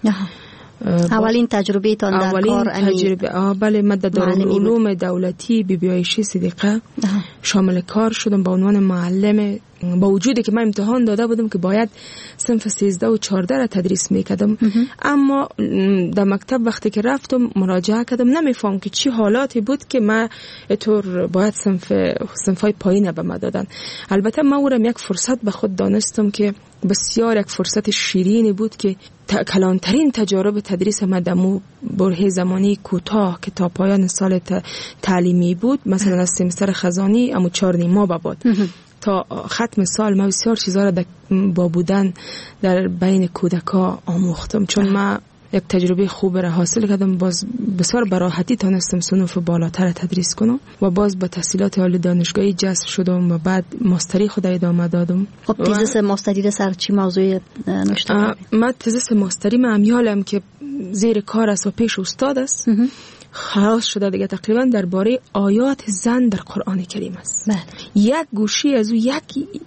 اولین تجربه تان در کار تجربه بله، من در دارالعلوم دولتی بی عایشه صدیقه شامل کار شدم به عنوان معلم، با وجودی که من امتحان داده بودم که باید صنف 13 و 14 را تدریس میکردم. اما در مکتب وقتی که رفتم مراجعه کردم نمیفهم که چی حالاتی بود که من طور باید صنفای پایین به من دادن. البته من اورم یک فرصت به خود دانستم که بسیار یک فرصت شیرینی بود که کلانترین تجارب تدریس من دمو برهه زمانی کوتاه که تا پایان سال تعلیمی بود، مثلا از سمستر خزانی اما 4 ماه بعد تا ختم سال ما بسیار چیزا را با بودن در بین کودکا آموختم. چون ما یک تجربه خوب را حاصل کردم، باز بسیار براحتی تانستم صنوف بالاتر تدریس کنم و باز با تحصیلات عالی دانشگاهی جذب شدم و بعد ماستری خود ادامه دادم. خب تزیس ماستری سر چی موضوع نوشته کردی؟ من تزیس ماستری من امیالم که زیر کار است و پیش استاد است. خلاص شده دیگه تقریبا درباره آیات زن در قرآن کریم است. یک گوشی از او، یک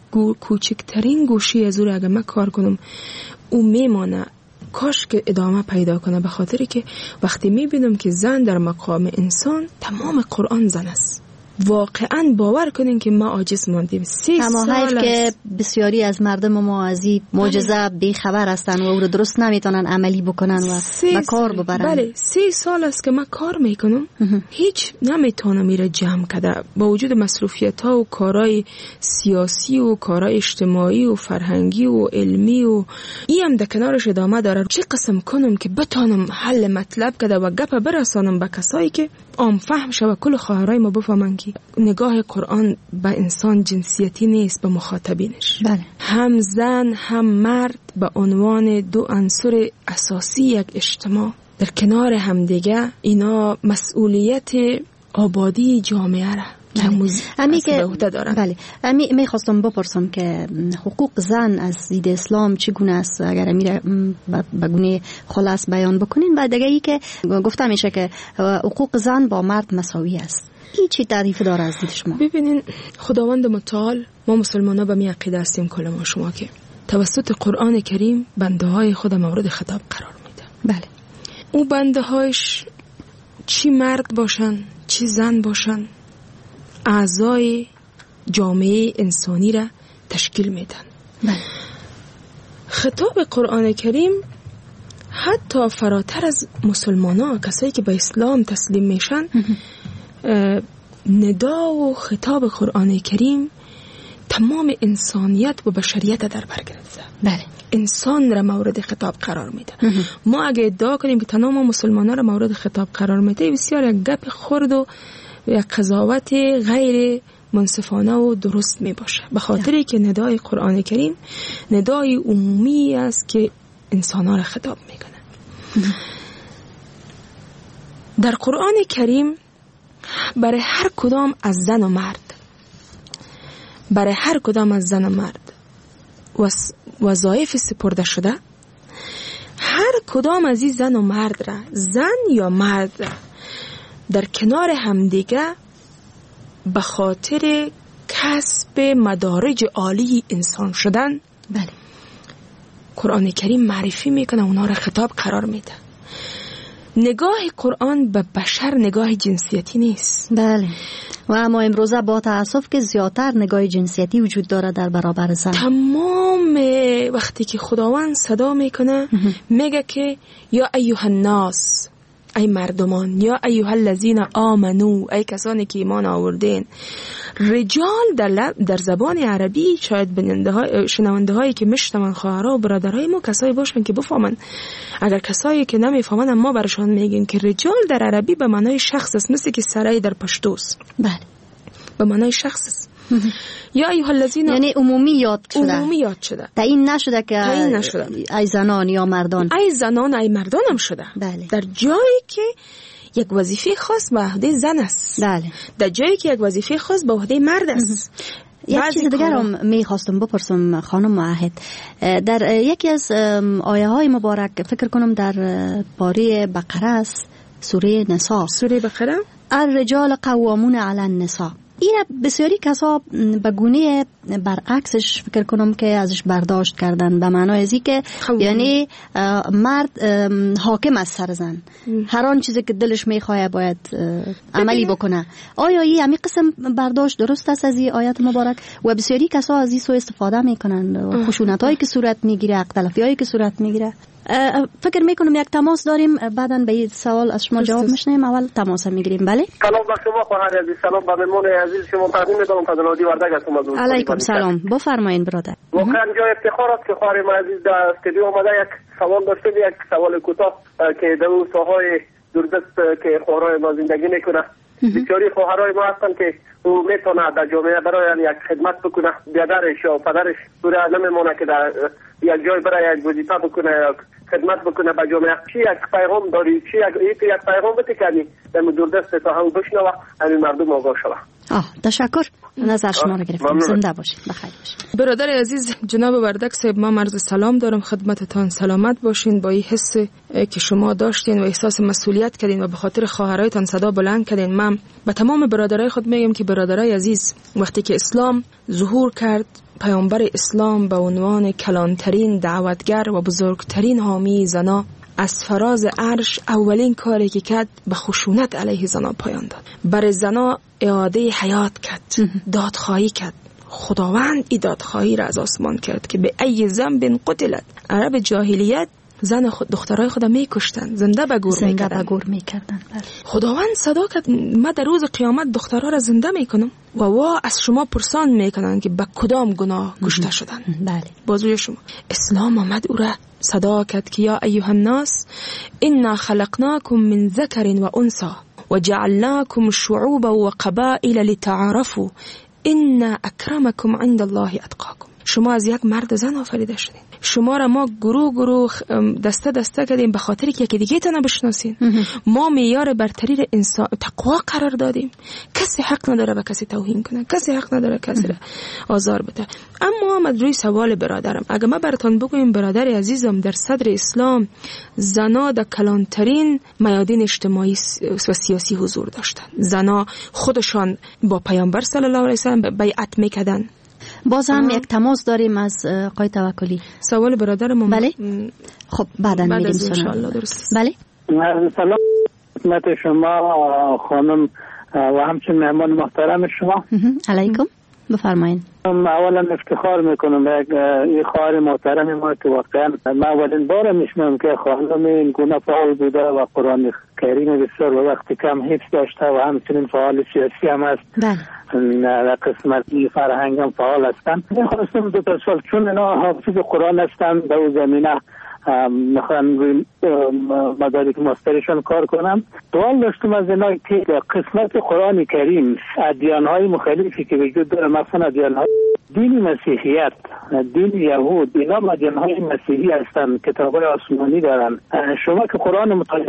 کوچکترین گوشی از او را اگر من کار کنم او میمانه. کاش که ادامه پیدا کنه، به خاطری که وقتی میبینم که زن در مقام انسان تمام قرآن زن است. واقعا باور کنین که ما عاجز ماندیم. 3 سال که بسیاری از مردم ما از این معجزه بیخبر هستن و او رو درست نمیتونن عملی بکنن و به کار ببرن. بله 3 سال است که من کار میکنم، هیچ نمیتونم میره جمع کده با وجود مصروفیت ها و کارهای سیاسی و کارهای اجتماعی و فرهنگی و علمی و این در کنارش ادامه داره. چه قسم کنم که بتونم حل مطلب کده و گپ برسانم به کسایی که عام فهم شوه، کل خواهرای ما بفهمن که نگاه قرآن به انسان جنسیتی نیست، به مخاطبینش. هم زن هم مرد به عنوان 2 عنصر اساسی یک اجتماع در کنار همدیگه، اینا مسئولیت آبادی جامعه را امی که بله امی میخواستم بپرسم که حقوق زن از دید اسلام چگونه است، اگر امیر بگونه خلاص بیان بکنین. و دیگه ای که گفته میشه که حقوق زن با مرد مساوی است، این چی تعریف داره از دید شما؟ ببینین خداوند متعال، ما مسلمان‌ها به می عقیده هستیم کل ما شما که توسط قرآن کریم بنده های خود مورد خطاب قرار میده. بله او بنده هایش چی مرد باشن چی زن باشن اعضای جامعه انسانی را تشکیل میدن. خطاب قرآن کریم حتی فراتر از مسلمانان، کسایی که به اسلام تسلیم میشن، ندا و خطاب قرآن کریم تمام انسانیت و بشریت در بر گرفته. بله انسان را مورد خطاب قرار میده. ما اگه ادعا کنیم که تمام مسلمانان را مورد خطاب قرار میده، بسیار یک گپ خرد و یک قضاوت غیر منصفانه و درست می باشه، به خاطری که ندای قرآن کریم ندای عمومی است که انسان‌ها را خطاب میکنه. در قرآن کریم برای هر کدام از زن و مرد، برای هر کدام از زن و مرد وظایف سپرده شده. هر کدام از این زن و مرد را، زن یا مرد را، در کنار همدیگه به خاطر کسب مدارج عالی انسان شدن، بله، قرآن کریم معرفی میکنه، اونا را خطاب قرار میده. نگاه قرآن به بشر نگاه جنسیتی نیست. بله، و اما امروزه با تأسف که زیادتر نگاه جنسیتی وجود داره در برابر زن. تمام وقتی که خداوند صدا میکنه میگه که یا ایها الناس، ای مردمان، یا ایها الذین آمنو، ای کسانی که ایمان آوردین، رجال در زبان عربی شاید شنونده هایی که میشنون خواهرها و برادرای ما کسایی باشن که بفهمن. اگر کسایی که نمیفهمن ما برشان میگیم که رجال در عربی به معنای شخص است، مثل که سرای در پشتوست. بله، به معنای شخص است. یا ایها الذین، یعنی عمومی یاد شده. تعیین نشده که ای زنان یا مردان، ای زنان ای مردان هم شده. بله. در جایی که یک وظیفه خاص به عهده زن است. بله. در جایی که یک وظیفه خاص به عهده مرد است. یک چیز دیگر هم میخواستم بپرسم خانم معهد، در یکی از آیه های مبارک فکر کنم در باره بقره است، سوره نساء، سوره بقره، الرجال قوامون علی النساء. این بسیاری کسا به گونه برعکسش فکر کنم که ازش برداشت کردن، به معنای ازی که یعنی مرد حاکم از سر زن، هر آن چیزی که دلش میخواه باید عملی بکنه. آیا این همین قسم برداشت درست است از این آیت مبارک؟ و بسیاری کسا از این سو استفاده میکنن، خشونت هایی که صورت میگیره، اختلافی هایی که صورت میگیره. فکر میکنم یک تماس داریم، بعداً به این سوال از شما جواب میشنیم. اول تماس میگیریم. بله، سلام بر شما خواهر عزیز، سلام به مهمان عزیز شما تقدیم میکنم. فضل‌الدی وردگ هستم از علیکم سلام، بفرمایید برادر. واقعا جای افتخار است که خواهر ما عزیز در استودیو آمده یک سوال داشته، یک سوال کوتاه که در اون ساحای دوردست که خواهرای ما زندگی میکنه. بسیاری خواهرای ما هستن که او میتونه در جامعه برای یک خدمت بکنه، بیادرش یا پدرش دوره نمیمونه که در یک جای برای یک وظیفه بکنه یا خدمت بکنه به جامعه. چی یک پیغام داری، چی یک پیغام بده کنی در دوردست تا هم بشنوه همین مردم آگاه شوه. تشکر، نظر شما رو گرفتم. زنده باشید، بخیر باشید. برادر عزیز جناب وردک صاحب، ما عرض سلام دارم خدمتتان. سلامت باشین. با این حس که شما داشتین و احساس مسئولیت کردین و به خاطر خواهرایتان صدا بلند کردین، من به تمام برادرای خود میگم که برادرای عزیز، وقتی که اسلام ظهور کرد، پیامبر اسلام به عنوان کلانترین دعوتگر و بزرگترین حامی زنا از فراز عرش اولین کاری که کرد به خشونت علیه زنا پایان داد. برای زنا اعاده حیات کرد، دادخواهی کرد. خداوند این دادخواهی را از آسمان کرد که به ای ذنب قتلت. عرب جاهلیت زن دخترای خود میکشتن، زنده به گور میکردن. خداوند صدا کرد من در روز قیامت دخترها را زنده میکنم و از شما پرسان میکنن که به کدام گناه کشته شدن. بله. بازوی شما اسلام آمد او را صدا کرد که یا ایها الناس انا خلقناکم من ذکر و انثى و جعلناکم شعوبا و قبائل لتعارفوا ان اکرمکم عند الله اتقاکم. شما از یک مرد زن آفریده شدین، شما را ما گروه دسته دسته کردیم به خاطر که یکی دیگه تنها بشناسین. ما معیار برتری انسان تقوا قرار دادیم. کسی حق نداره به کسی توهین کنه، کسی حق نداره کسی را آزار بده. اما آمد روی سوال برادرم، اگه ما براتون بگویم برادر عزیزم، در صدر اسلام زنا در کلانترین میادین اجتماعی و سیاسی حضور داشتن. زنا خودشان با پیامبر صلی الله علیه و سلم بیعت میکردن. باز هم یک تماس داریم از آقای توکلی. سوال برادرم. بله. خب بعدا میریم انشاءالله. درست. بله. سلام خدمت شما خانم و همچنین مهمان محترم شما. علیکم، بفرمایید. اولا افتخار میکنم این خواهر محترم ما که واقعا من اولین بار میشنم که خانم این گونه فعال بوده و قرآن کریم بسیار و وقت کم حفظ داشته و همچنین فعال سیاسی هم است. در قسمتی فرهنگ هم فعال هستن. میخواستم دو تا سوال، چون اینا حافظ قرآن هستن در اون زمینه میخوان روی مدارک ماسترشان کار کنم. سوال داشتم از اینا که قسمت قرآن کریم ادیانهای مختلفی که وجود داره، مثلا ادیانهای دین مسیحیت، دین یهود، اینا ادیانهای مسیحی هستن، کتابای آسمانی دارن. شما که قرآن مطالعه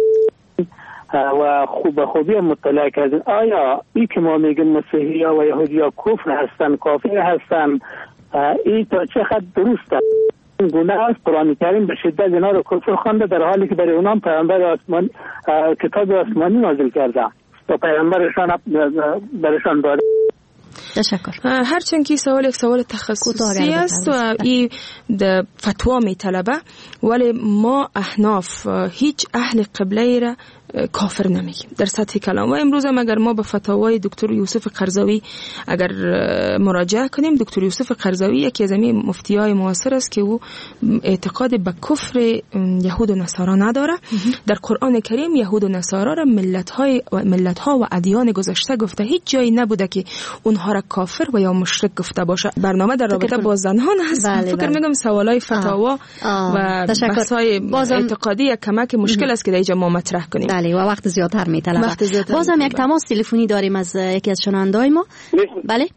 و خوبی مطالعه کردین، آیا این که ما میگیم مسیحی ها و یهودی ها کفر هستن، کافر هستن، این تا چه حد درسته؟ این گناه است. قرآن کریم به شدت اینا رو کفر خوانده، در حالی که برای اونام پیامبر آسمانی کتاب آسمانی نازل کرده و پیامبرشان برشان داده. تشکر. هرچند که سوال یک سوال تخصصی است و این فتوا می طلبه، ولی ما احناف هیچ اهل قبله را کافر نمیگیم در سطح کلام. و امروز هم اگر ما به فتاوای دکتر یوسف قرضاوی اگر مراجعه کنیم، دکتر یوسف قرضاوی یکی از مفتیای معاصر است که او اعتقاد به کفر یهود و نصارا نداره. در قرآن کریم یهود و نصارا را ملت ها و ادیان گذشته گفته، هیچ جایی نبوده که اونها را کافر و یا مشرک گفته باشه. برنامه در رابطه با زنان هست. فکر میگم سوالای فتاوا و بحث‌های اعتقادی یک کمک مشکل است که در اینجا ما مطرح کنیم. بله و وقت زیادتر میطلبه. بازم یک تماس تلفنی داریم از یکی از شنونده‌های ما. بله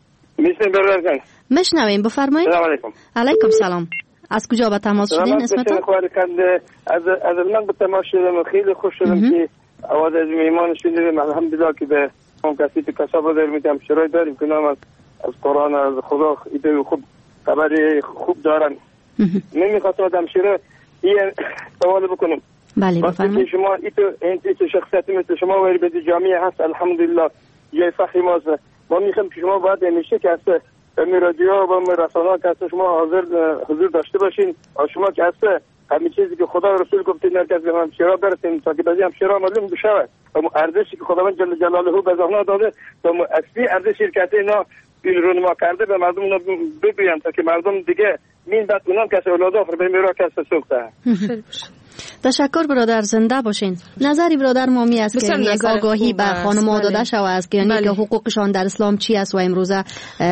میشنویم، بفرمایید. سلام علیکم. علیکم سلام. از کجا به تماس شدین؟ اسمتون؟ از من به تماس شدم، خیلی خوش شدم که آواز از میمان شدیم. الحمدلله که به اون کسی که کسب داریم میتونم شرای داریم که نام از قرآن از خدا ایده خوب خبری خوب دارن. من میخواستم آدم شرای این سوال بکنم. بله بفرمایید. شما ایتو شخصیت مثل شما وری به جامعه هست الحمدلله جای فخری ماست. ما میخوایم که شما باید همیشه که هست به رادیو و به رسانه‌ها که هست شما حضور داشته باشین. شما که هست همین چیزی که خدا و رسول گفتین هر کس به همشیرا برسین تا که بعضی همشیرا معلوم بشه و ارزشی که خداوند جل جلاله به زحمت داده تا اصلی ارزش شرکت اینا رونما کرده به مردم اونا ببینن تا که مردم دیگه مین بعد اونم کسی اولادا آخر به میرا کسی سوخته. تشکر برادر، زنده باشین. نظری برادر مامی است که یک آگاهی به خانم‌ها داده شود است که یعنی که حقوقشان در اسلام چی است و امروزه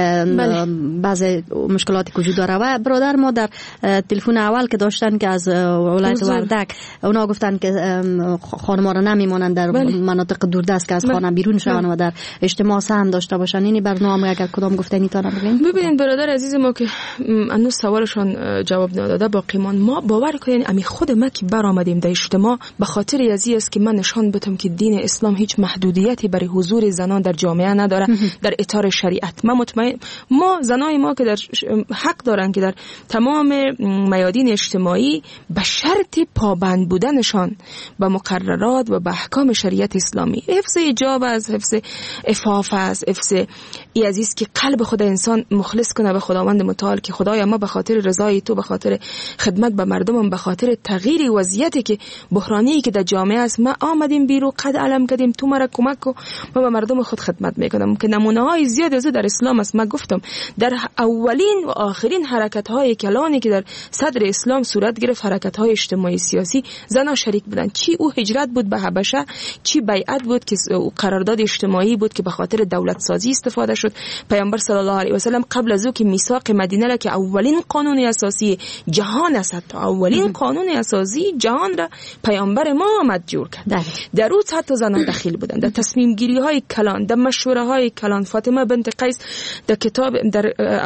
بعضی مشکلاتی وجود داره. و برادر ما در تلفن اول که داشتن که از ولایت وردک اونا گفتن که خانم‌ها را نمیمونن در مناطق دوردست که از خانه بیرون شون و در اجتماع سهم داشته باشن. این برنامه اگر کدام گفتنی تا بگین. ببینید برادر عزیز ما که هنوز سوالشان جواب نداده باقی ما باور کنین امی خود ما که برآمدیم در اجتماع به خاطر ازی است که من نشان بدم که دین اسلام هیچ محدودیتی برای حضور زنان در جامعه نداره در اطار شریعت. ما مطمئن ما زنای ما که در حق دارن که در تمام میادین اجتماعی به شرط پابند بودنشان به مقررات و به احکام شریعت اسلامی، حفظ حجاب از حفظ عفاف از حفظ عزیز که قلب خود انسان مخلص کنه به خداوند متعال که خدایا ما به خاطر رضای تو، به خاطر خدمت به مردمم، به خاطر تغییر وضعیتی که بحرانی که در جامعه است ما آمدیم بیرون قد علم کردیم تو مرا کمک کو ما به مردم خود خدمت میکنم که نمونه های زیاد از در اسلام است. ما گفتم در اولین و آخرین حرکت های کلانی که در صدر اسلام صورت گرفت حرکت های اجتماعی سیاسی زنان شریک بودند. چی او هجرت بود به حبشه، چی بیعت بود که قرارداد اجتماعی بود که به خاطر دولت سازی استفاده شد. پیامبر صلی الله علیه و سلم قبل از او که میثاق مدینه را که اولین قانون اساسی جهان است، تا اولین قانون اساسی جهان را پیامبر ما آمد جور کرد. در او حتی زنان دخیل بودند در تصمیم گیری های کلان، در مشوره های کلان. فاطمه بنت قیس در کتاب در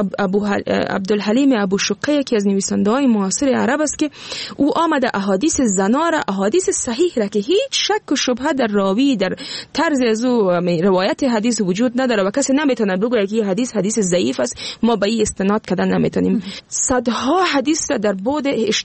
عبدالحلیم ابو شقیه که از نویسنده های معاصر عرب است که او آمده احادیث زنا را، احادیث صحیح را که هیچ شک و شبهه در راوی در طرز از او روایت حدیث وجود نداره و کسی نمیتونه بگه که حدیث ضعیف است ما به این استناد کردن نمیتونیم. صدها حدیث را در بعد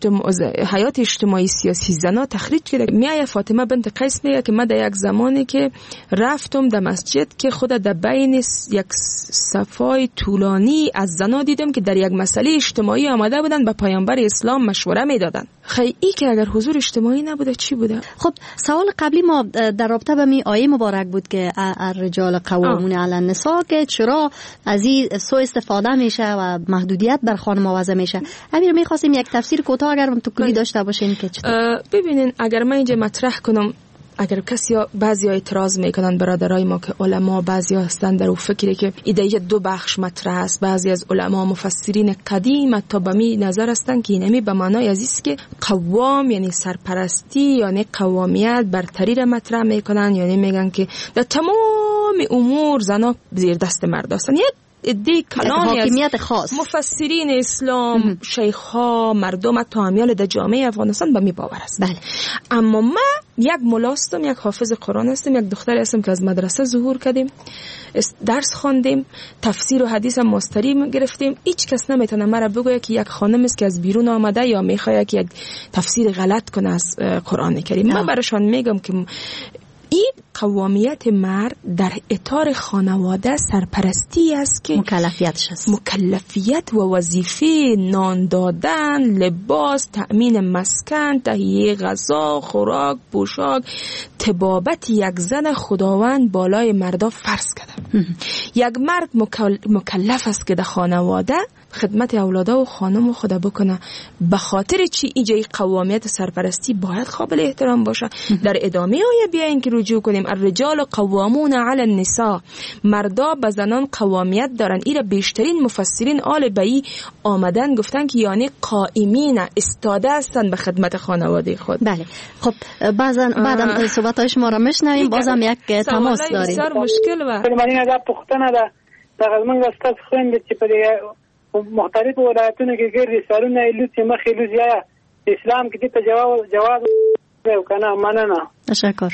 حیات اجتماعی سیاسی زنا تخریج کرده. میایه فاطمه بنت قیس میگه که من در یک زمانی که رفتم در مسجد که خود در بین یک صفای طولانی از زنا دیدم که در یک مسئله اجتماعی آمده بودن به پیامبر اسلام مشوره میدادن. خیلی که اگر حضور اجتماعی نبوده چی بوده؟ خب سوال قبلی ما در رابطه به می آیه مبارک بود که الرجال قوامون علی النساء که چرا از این سوء استفاده میشه و محدودیت بر خانم وضع میشه. امیر میخواستیم یک تفسیر کوتاه اگر تو کلی داشته باشین که چطور؟ ببینین اگر من اینجا مطرح کنم، اگر بعضی ها اعتراض میکنن برادرای ما که علما بعضی ها هستن در اون فکری که ایده دو بخش مطرح است. بعضی از علما مفسرین قدیم تا به می نظر هستن که اینمی به معنای عزیز که قوام یعنی سرپرستی یعنی قوامیت برتری را مطرح میکنن، یعنی میگن که در تمام امور زنا زیر دست مرد هستن. ادعای کلانی حاکمیت خاص مفسرین اسلام، شیخ‌ها، مردم تامیال در جامعه افغانستان به می باور است. بله. اما من یک ملاستم، یک حافظ قرآن هستم، یک دختری هستم که از مدرسه ظهور کردیم، درس خواندیم، تفسیر و حدیث هم ماستری گرفتیم. هیچ کس نمیتونه مرا بگه که یک خانم است که از بیرون آمده یا میخواد که یک تفسیر غلط کنه از قرآن کریم. من براشان میگم که این قوامیت مرد در اطار خانواده سرپرستی است که مکلفیتش است. مکلفیت و وظیفه نان دادن، لباس، تأمین مسکن، تهیه غذا، خوراک، پوشاک، طبابت یک زن خداوند بالای مردا فرض کرده. یک مرد مکلف است که در خانواده خدمت اولادا و خانم خدا بکنه. به خاطر چی اینجای قوامیت سرپرستی باید قابل احترام باشه. در ادامه آیه بیاین که رجوع کنیم الرجال قوامون علی النساء، مردا به زنان قوامیت دارن. این بیشترین مفسرین آل بیی آمدن گفتن که یعنی قائمین، استاده هستن به خدمت خانواده خود. بله خب بعدم صحبت‌های شما را میشنویم. بازم یک تماس داریم. بسیار مشکل و من از پختنه ده تقریبا استاد خوند چې په مختلف ولایتونو کې ګرځي سرونه لوڅي مخې لوڅي اسلام کې ته جواز وکنه مننه. تشکر.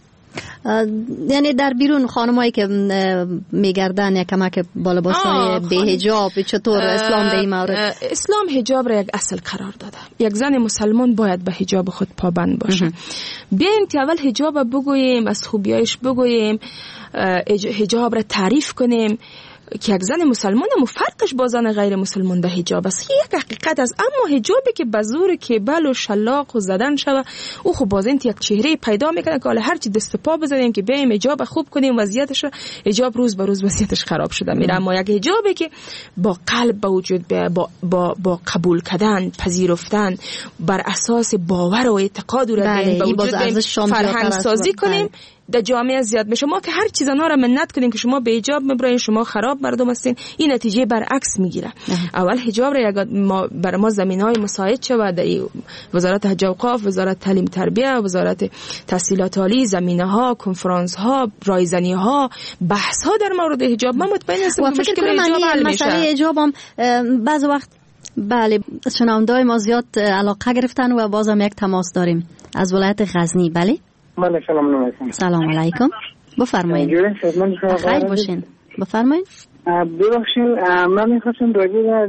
یعنی در بیرون خانمایی که میگردن یا کمک با لباسای به حجاب چطور اسلام در این مورد؟ اسلام حجاب را یک اصل قرار داده. یک زن مسلمان باید به حجاب خود پابند باشه. بیایم که اول حجاب بگوییم، از خوبیایش بگوییم، حجاب را تعریف کنیم که یک زن مسلمان فرقش با زن غیر مسلمان در حجاب است. یک حقیقت است. اما حجابی که به زور کیبل و شلاق و زدن شوه او خب باز این یک چهره پیدا میکنه که حالا هر چی دست پا بزنیم که بیایم حجاب خوب کنیم وضعیتش حجاب روز به روز وضعیتش خراب شده میره. اما یک حجابی که با قلب به وجود بیاید، با قبول کردن، پذیرفتن، بر اساس باور و اعتقاد را به وجود بیایم، فرهنگ سازی کنیم در جامعه زیاد میشه. ما که هر چیز را منت کنیم که شما به حجاب میبرین، شما خراب مردم هستین، این نتیجه برعکس میگیره. اول حجاب را بر ما زمینهای مساعد شود در وزارت حج و اوقاف، وزارت تعلیم تربیه، وزارت تحصیلات عالی، زمینه‌ها، کنفرانس ها، رایزنی ها، بحث ها در مورد حجاب. من مطمئن هستم که مشکل حجاب حل میشه. مسئله حجاب هم بعض وقت بله شنونده‌های ما زیاد علاقه گرفتن و بازم یک تماس داریم از ولایت غزنی. بله بله سلام علیکم. سلام علیکم. بفرمایید. خیر باشین. بفرمایید. ببخشید من می‌خواستم راجع به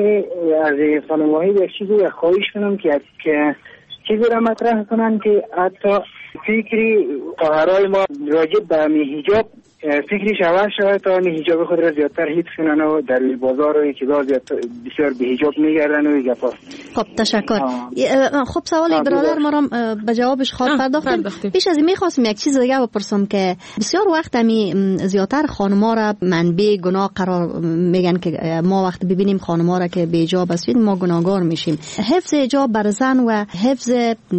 از خانم واحد یک چیزی خواهش کنم که چیزی را مطرح کنن که حتی فکری خواهرای ما راجع به حجاب فکری شود تا حجاب خود را زیادتر حفظ کنن و در بازار و اعتبار بسیار به حجاب میگردن و گپا. خب تشکر. خب سوال برادر ما را به جوابش خواهد پرداختیم. پیش از این میخواستم یک چیز دیگه بپرسم که بسیار وقت زیادتر خانم‌ها را منبع گناه قرار میگن که ما وقت ببینیم خانم‌ها را که به حجاب هستید ما گناهگار میشیم. حفظ حجاب بر زن و حفظ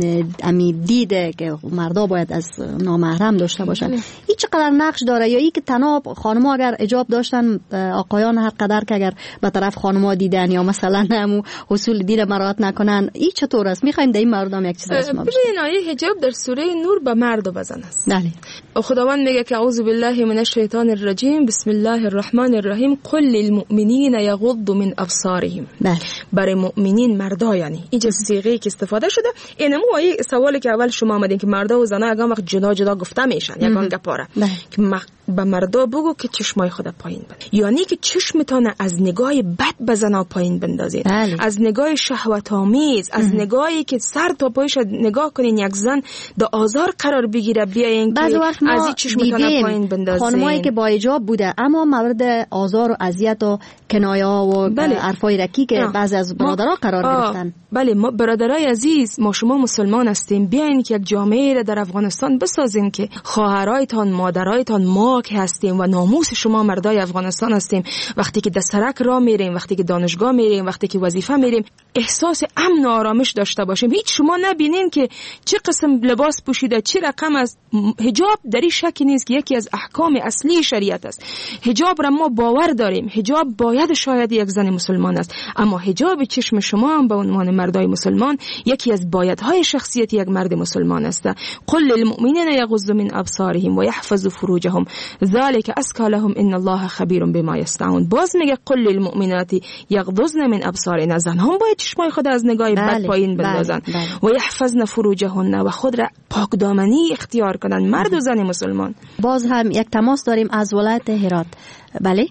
دیده که مردا باید از نامحرم داشته باشن این چقدر نقش داره؟ یا ای که تنها خانم‌ها اگر حجاب داشتن آقایان هر قدر که اگر به طرف خانم‌ها دیدن یا مثلا هم اصول دین مراعات نکنن این چطور است؟ می‌خوایم در این مورد هم یک چیز از شما بشنویم. ببین آیه حجاب در سوره نور به مرد و به زن است. بله. خداوند میگه که اعوذ بالله من الشیطان الرجیم بسم الله الرحمن الرحیم قل للمؤمنین یغضوا من ابصارهم. بله. برای مؤمنین مردا یعنی اینجا صیغه‌ای که استفاده شده اینم آیه سوالی که اول شما آمدین که مردا و زنا یگان وقت جدا گفته میشن یگان گپاره که به مردا بگو که چشمای خود پایین بند، یعنی که چشمتان از نگاه بد به زنا پایین بندازید. از نگاه شهوت آمیز، از نگاهی که سر تا پایش نگاه کنین یک زن در آزار قرار بگیره بیاین که از این چشمتان پایین بندازید. خانمایی که با حجاب بوده اما مورد آزار و اذیت و کنایه و حرفای رکی که بعضی از برادرها قرار گرفتن. بله ما برادرای عزیز، ما شما مسلمان هستیم، بیاین که یک جامعه را در افغانستان بسازیم که خواهرایتان، مادرایتان، ما که هستیم و ناموس شما مردای افغانستان هستیم، وقتی که دسترک را میریم، وقتی که دانشگاه میریم، وقتی که وظیفه میریم احساس امن و آرامش داشته باشیم. هیچ شما نبینین که چه قسم لباس پوشیده، چه رقم از حجاب، در این شکی نیست که یکی از احکام اصلی شریعت است. حجاب را ما باور داریم، حجاب باید شاید یک زن مسلمان است، اما حجاب چشم شما هم به عنوان مردای مسلمان یکی از بایدهای شخصیت یک مرد مسلمان است. قل للمؤمنین یغضوا من ابصارهم و یحفظوا فروجهم ذلك ازکی لهم ان الله خبیر بما یصنعون. باز میگه قل للمؤمنات یغضضن من ابصارهن، زنها باید چشمای خود از نگاه بد پایین بندازن و یحفظن فروجهن و خود را پاک دامنی اختیار کنن، مرد و زن مسلمان. باز هم یک تماس داریم از ولایت هرات. بله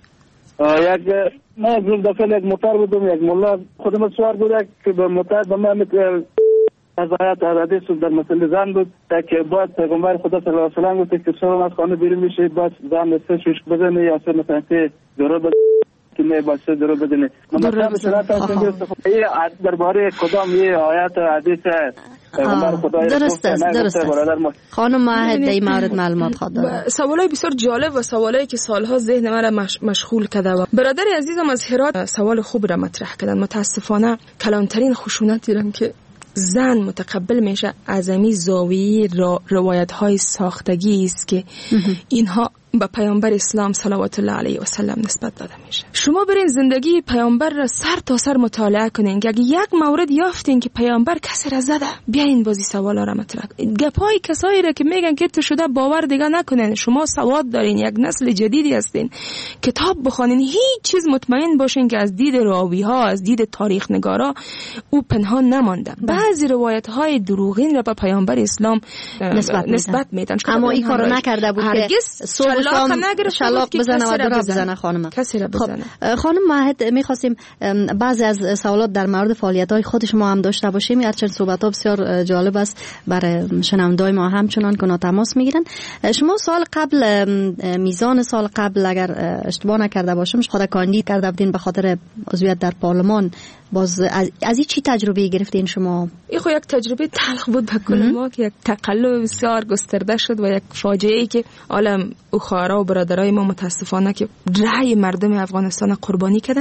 ما یک دفعه یک موتر بودم، یک ملا خودم سوار بوده که به موتر به من از آیات حدیث در مسئله زن بود که بعد پیغمبر خدا صلی الله علیه و سلم گفت که شما از خانه بیرون میشه بعد زن سه شوش بزنه یا سه مثلا سه جرا که نه باشه جرا بزنه مثلا درباره کدام یه آیات حدیث درست خانم ماهد در این مورد معلومات خواهد دارد. سوالای بسیار جالب و سوالایی که سالها ذهن من را مشغول کرده و برادر عزیزم از هرات سوال خوب را مطرح کردن. متاسفانه کلانترین خشونتی را که زن متقبل میشه از امی زاویه روایت های ساختگی است که اینها به پیامبر اسلام صلوات الله علیه و سلم نسبت داده میشه. شما برین زندگی پیامبر را سر تا سر مطالعه کنین که اگه یک مورد یافتین که پیامبر کسی را زده، بیاین بازی سوالا را مطرح کنین. گپای کسایی را که میگن که تو شده باور دیگه نکنین. شما سواد دارین، یک نسل جدیدی هستین، کتاب بخونین، هیچ چیز مطمئن باشین که از دید راوی ها، از دید تاریخ نگارا او پنهان نمانده. بعضی روایت های دروغین را به پیامبر اسلام نسبت میدن. اما این کارو نکرده بود که شلاق بزنه و درا بزنه خانم. کسی را بزنه. خانم ماهد می‌خواستیم بعضی از سوالات در مورد فعالیت‌های خود شما هم داشته باشیم. هرچند صحبت‌ها بسیار جالب است برای شنونده‌های ما، همچنان که تماس می‌گیرن. شما سال قبل، میزان سال قبل اگر اشتباه نکرده باشم خود کاندید کرده بودین به خاطر عضویت در پارلمان. باز از این چی تجربه گرفتین شما؟ این خو یک تجربه تلخ بود به کل ما که یک تقلب بسیار گسترده شد و یک فاجعه‌ای که عالم اخوارا و برادرای ما متاسفانه که رأی مردم افغانستان قربانی کردن.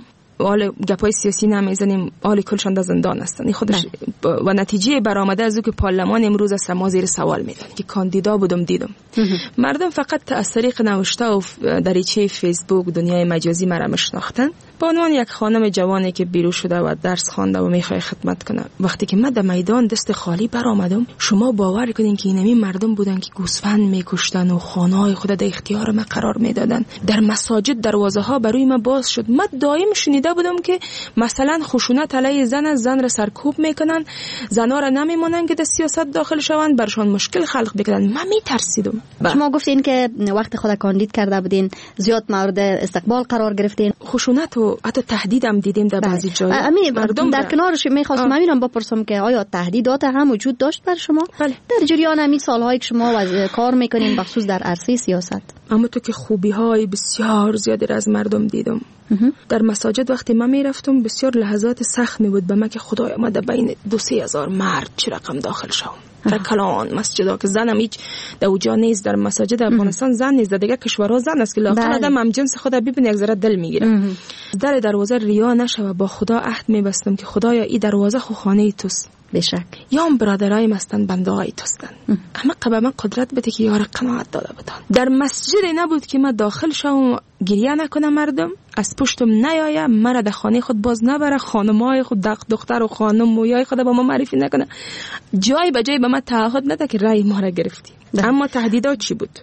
حال گپای سیاسی نمیزنیم، حال کلشان در زندان هستن. این خودش و نتیجه برآمده از او که پارلمان امروز است ما زیر سوال میدن که کاندیدا بودم دیدم. مردم فقط از طریق نوشته و دریچه فیسبوک دنیای مجازی مرا میشناختن به عنوان یک خانم جوانی که بیرون شده و درس خوانده و میخواد خدمت کنه. وقتی که من در میدان دست خالی برآمدم، شما باور کنین که اینمی مردم بودن که گوسفند میکشتن و خانه‌های خود در اختیار من قرار میدادن. در مساجد دروازه ها برای من باز شد. من دائم شنیده بودم که مثلا خشونت علیه زن را سرکوب میکنن، زنا را نمیمونن که در سیاست داخل شوند، برشان مشکل خلق بکنن. من میترسیدم. شما گفتین که وقت خود کاندید کرده بودین زیاد مورد استقبال قرار گرفتین. خشونت و حتی تهدید هم دیدیم در بعضی جاها. مردم در کنارش میخواستم همینم بپرسم که آیا تهدیدات هم وجود داشت بر شما؟ بله. در جریان همین سالهایی که شما کار میکنین بخصوص در عرصه سیاست؟ اما تو که خوبی های بسیار زیادی را از مردم دیدم. در مساجد وقتی من میرفتم بسیار لحظات سخت می بود به من که خدایا ما در بین 2-3 هزار مرد چه رقم داخل شوم. در کلان مسجدها که زنم هیچ در اوجا نیست. در مساجد افغانستان زن نیست، در دیگه کشورها زن است که لااقل آدم هم جنس خدا ببینه یک ذره دل میگیره. در دروازه ریا نشه. با خدا عهد میبستم که خدایا این دروازه خو خانه توست. بشک یا هم برادرای مستن بنده های توستن. اما قبل من قدرت بده که یار قناعت داده بدن. در مسجد نبود که من داخل شوم گریه نکنم، مردم از پشتم نیایم، مرا در خانه خود باز نبره، خانمای خود دختر و خانم مویای خود با ما معرفی نکنه، جای به جای به من تعهد نده که رأی ما را گرفتی. اما تهدیدات چی بود؟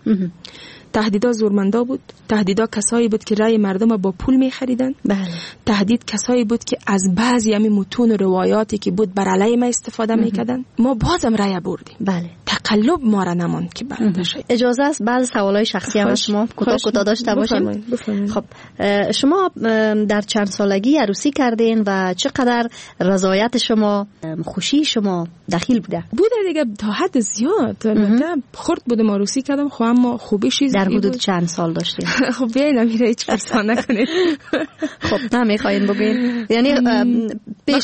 تهدیدا زورمندا بود. تهدیدا کسایی بود که رأی مردم با پول می خریدن. تهدید کسایی بود که از بعضی همین متون و روایاتی که بود بر علیه ما استفاده میکردن. ما بازم رأی بردیم. بله. تقلب ما را نماند که برنده شد. اجازه است بعض سوالای شخصی هم شما کوتاه داشته باشیم؟ خب شما در چند سالگی عروسی کردین و چقدر رضایت شما، خوشی شما دخیل بوده دیگه تا حد زیاد. البته خرد بودم عروسی کردم، خب اما خوبیش در حدود چند سال داشتین؟ خب بیاین میره هیچ پرسان نکنید. خب نمیخواین بگین؟ یعنی پیش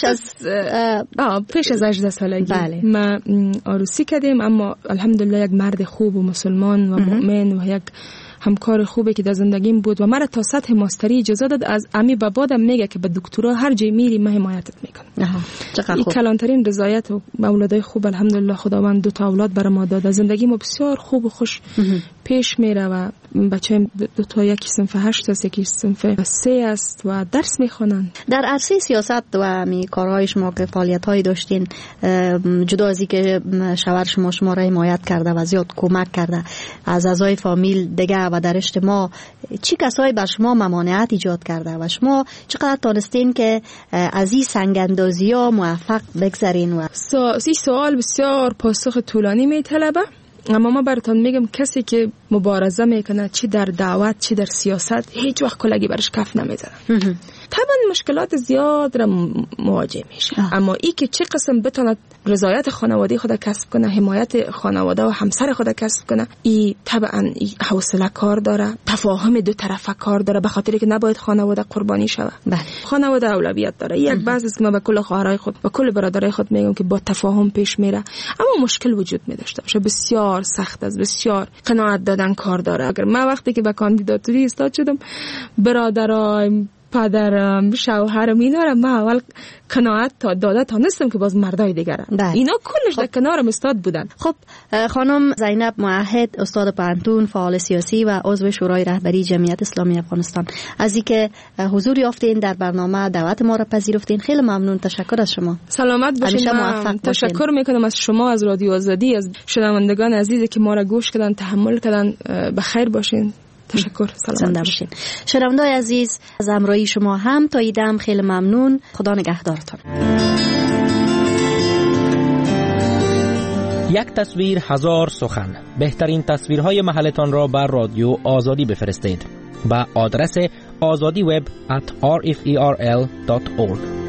از 18 سالگی بله. ما عروسی کردیم، اما الحمدلله یک مرد خوب و مسلمان و مؤمن و یک همکار خوبه که در زندگیم بود و مرا تا سطح ماستری اجازه داد. از امی بابادم میگه که به دکترا هر جای میری من حمایتت میکنم. این کلانترین رضایت و اولادای خوب الحمدلله خداوند 2 تا اولاد برام داد. زندگیم بسیار خوب و خوش پیش میره و بچه‌م 2 تا، یکی صنف 8 است، یکی صنف 3 است و درس میخونن. در عرصه سیاست و می کارهای شما که فعالیت‌هایی داشتین، جدا از اینکه شوهر شما را حمایت کرده و زیاد کمک کرده، از اعضای فامیل دیگه و در اجتماع چی کسایی بر شما ممانعت ایجاد کرده و شما چقدر تونستین که از این سنگ‌اندازی‌ها موفق بگذرین؟ و سوال بسیار پاسخ طولانی میطلبه، اما ما براتون میگم کسی که مبارزه میکنه چی در دعوت چی در سیاست هیچ وقت کلگی برش کف نمیزنه. طبعا مشکلات زیاد را مواجه میشه. اما ای که چه قسم بتونه رضایت خانواده خود کسب کنه، حمایت خانواده و همسر خود کسب کنه، ای طبعا حوصله کار داره، تفاهم دو طرفه کار داره، به خاطر که نباید خانواده قربانی شود. خانواده اولویت داره. یک بعضی است که من به کل خواهرای خود و کل برادرای خود میگم که با تفاهم پیش میره، اما مشکل وجود می‌داشته باشه. بسیار سخت است، بسیار قناعت دادن کار داره. اگر من وقتی که به کاندیداتوری استاد شدم، برادرای پدرم، شوهرم، اینا را من اول قناعت داده تانستم که باز مردای دیگره. اینا کلش در کنارم استاد بودن. خب خانم زینب موحد، استاد پانتون، فعال سیاسی و عضو شورای رهبری جمعیت اسلامی افغانستان، از اینکه حضور یافتین در برنامه، دعوت ما را پذیرفتین، خیلی ممنون. تشکر از شما. سلامت باشین. تشکر میکنم از شما، از رادیو آزادی، از شنوندگان عزیزی که ما را گوش کردن، تحمل کردن. بخیر باشین. تشکر. زنده باشین. شنوندگان عزیز، از همراهی شما هم تا ایدم خیلی ممنون. خدا نگهدارتان. یک تصویر هزار سخن. بهترین تصویرهای محلتان را بر رادیو آزادی بفرستید. با آدرس azadiweb@rferl.org.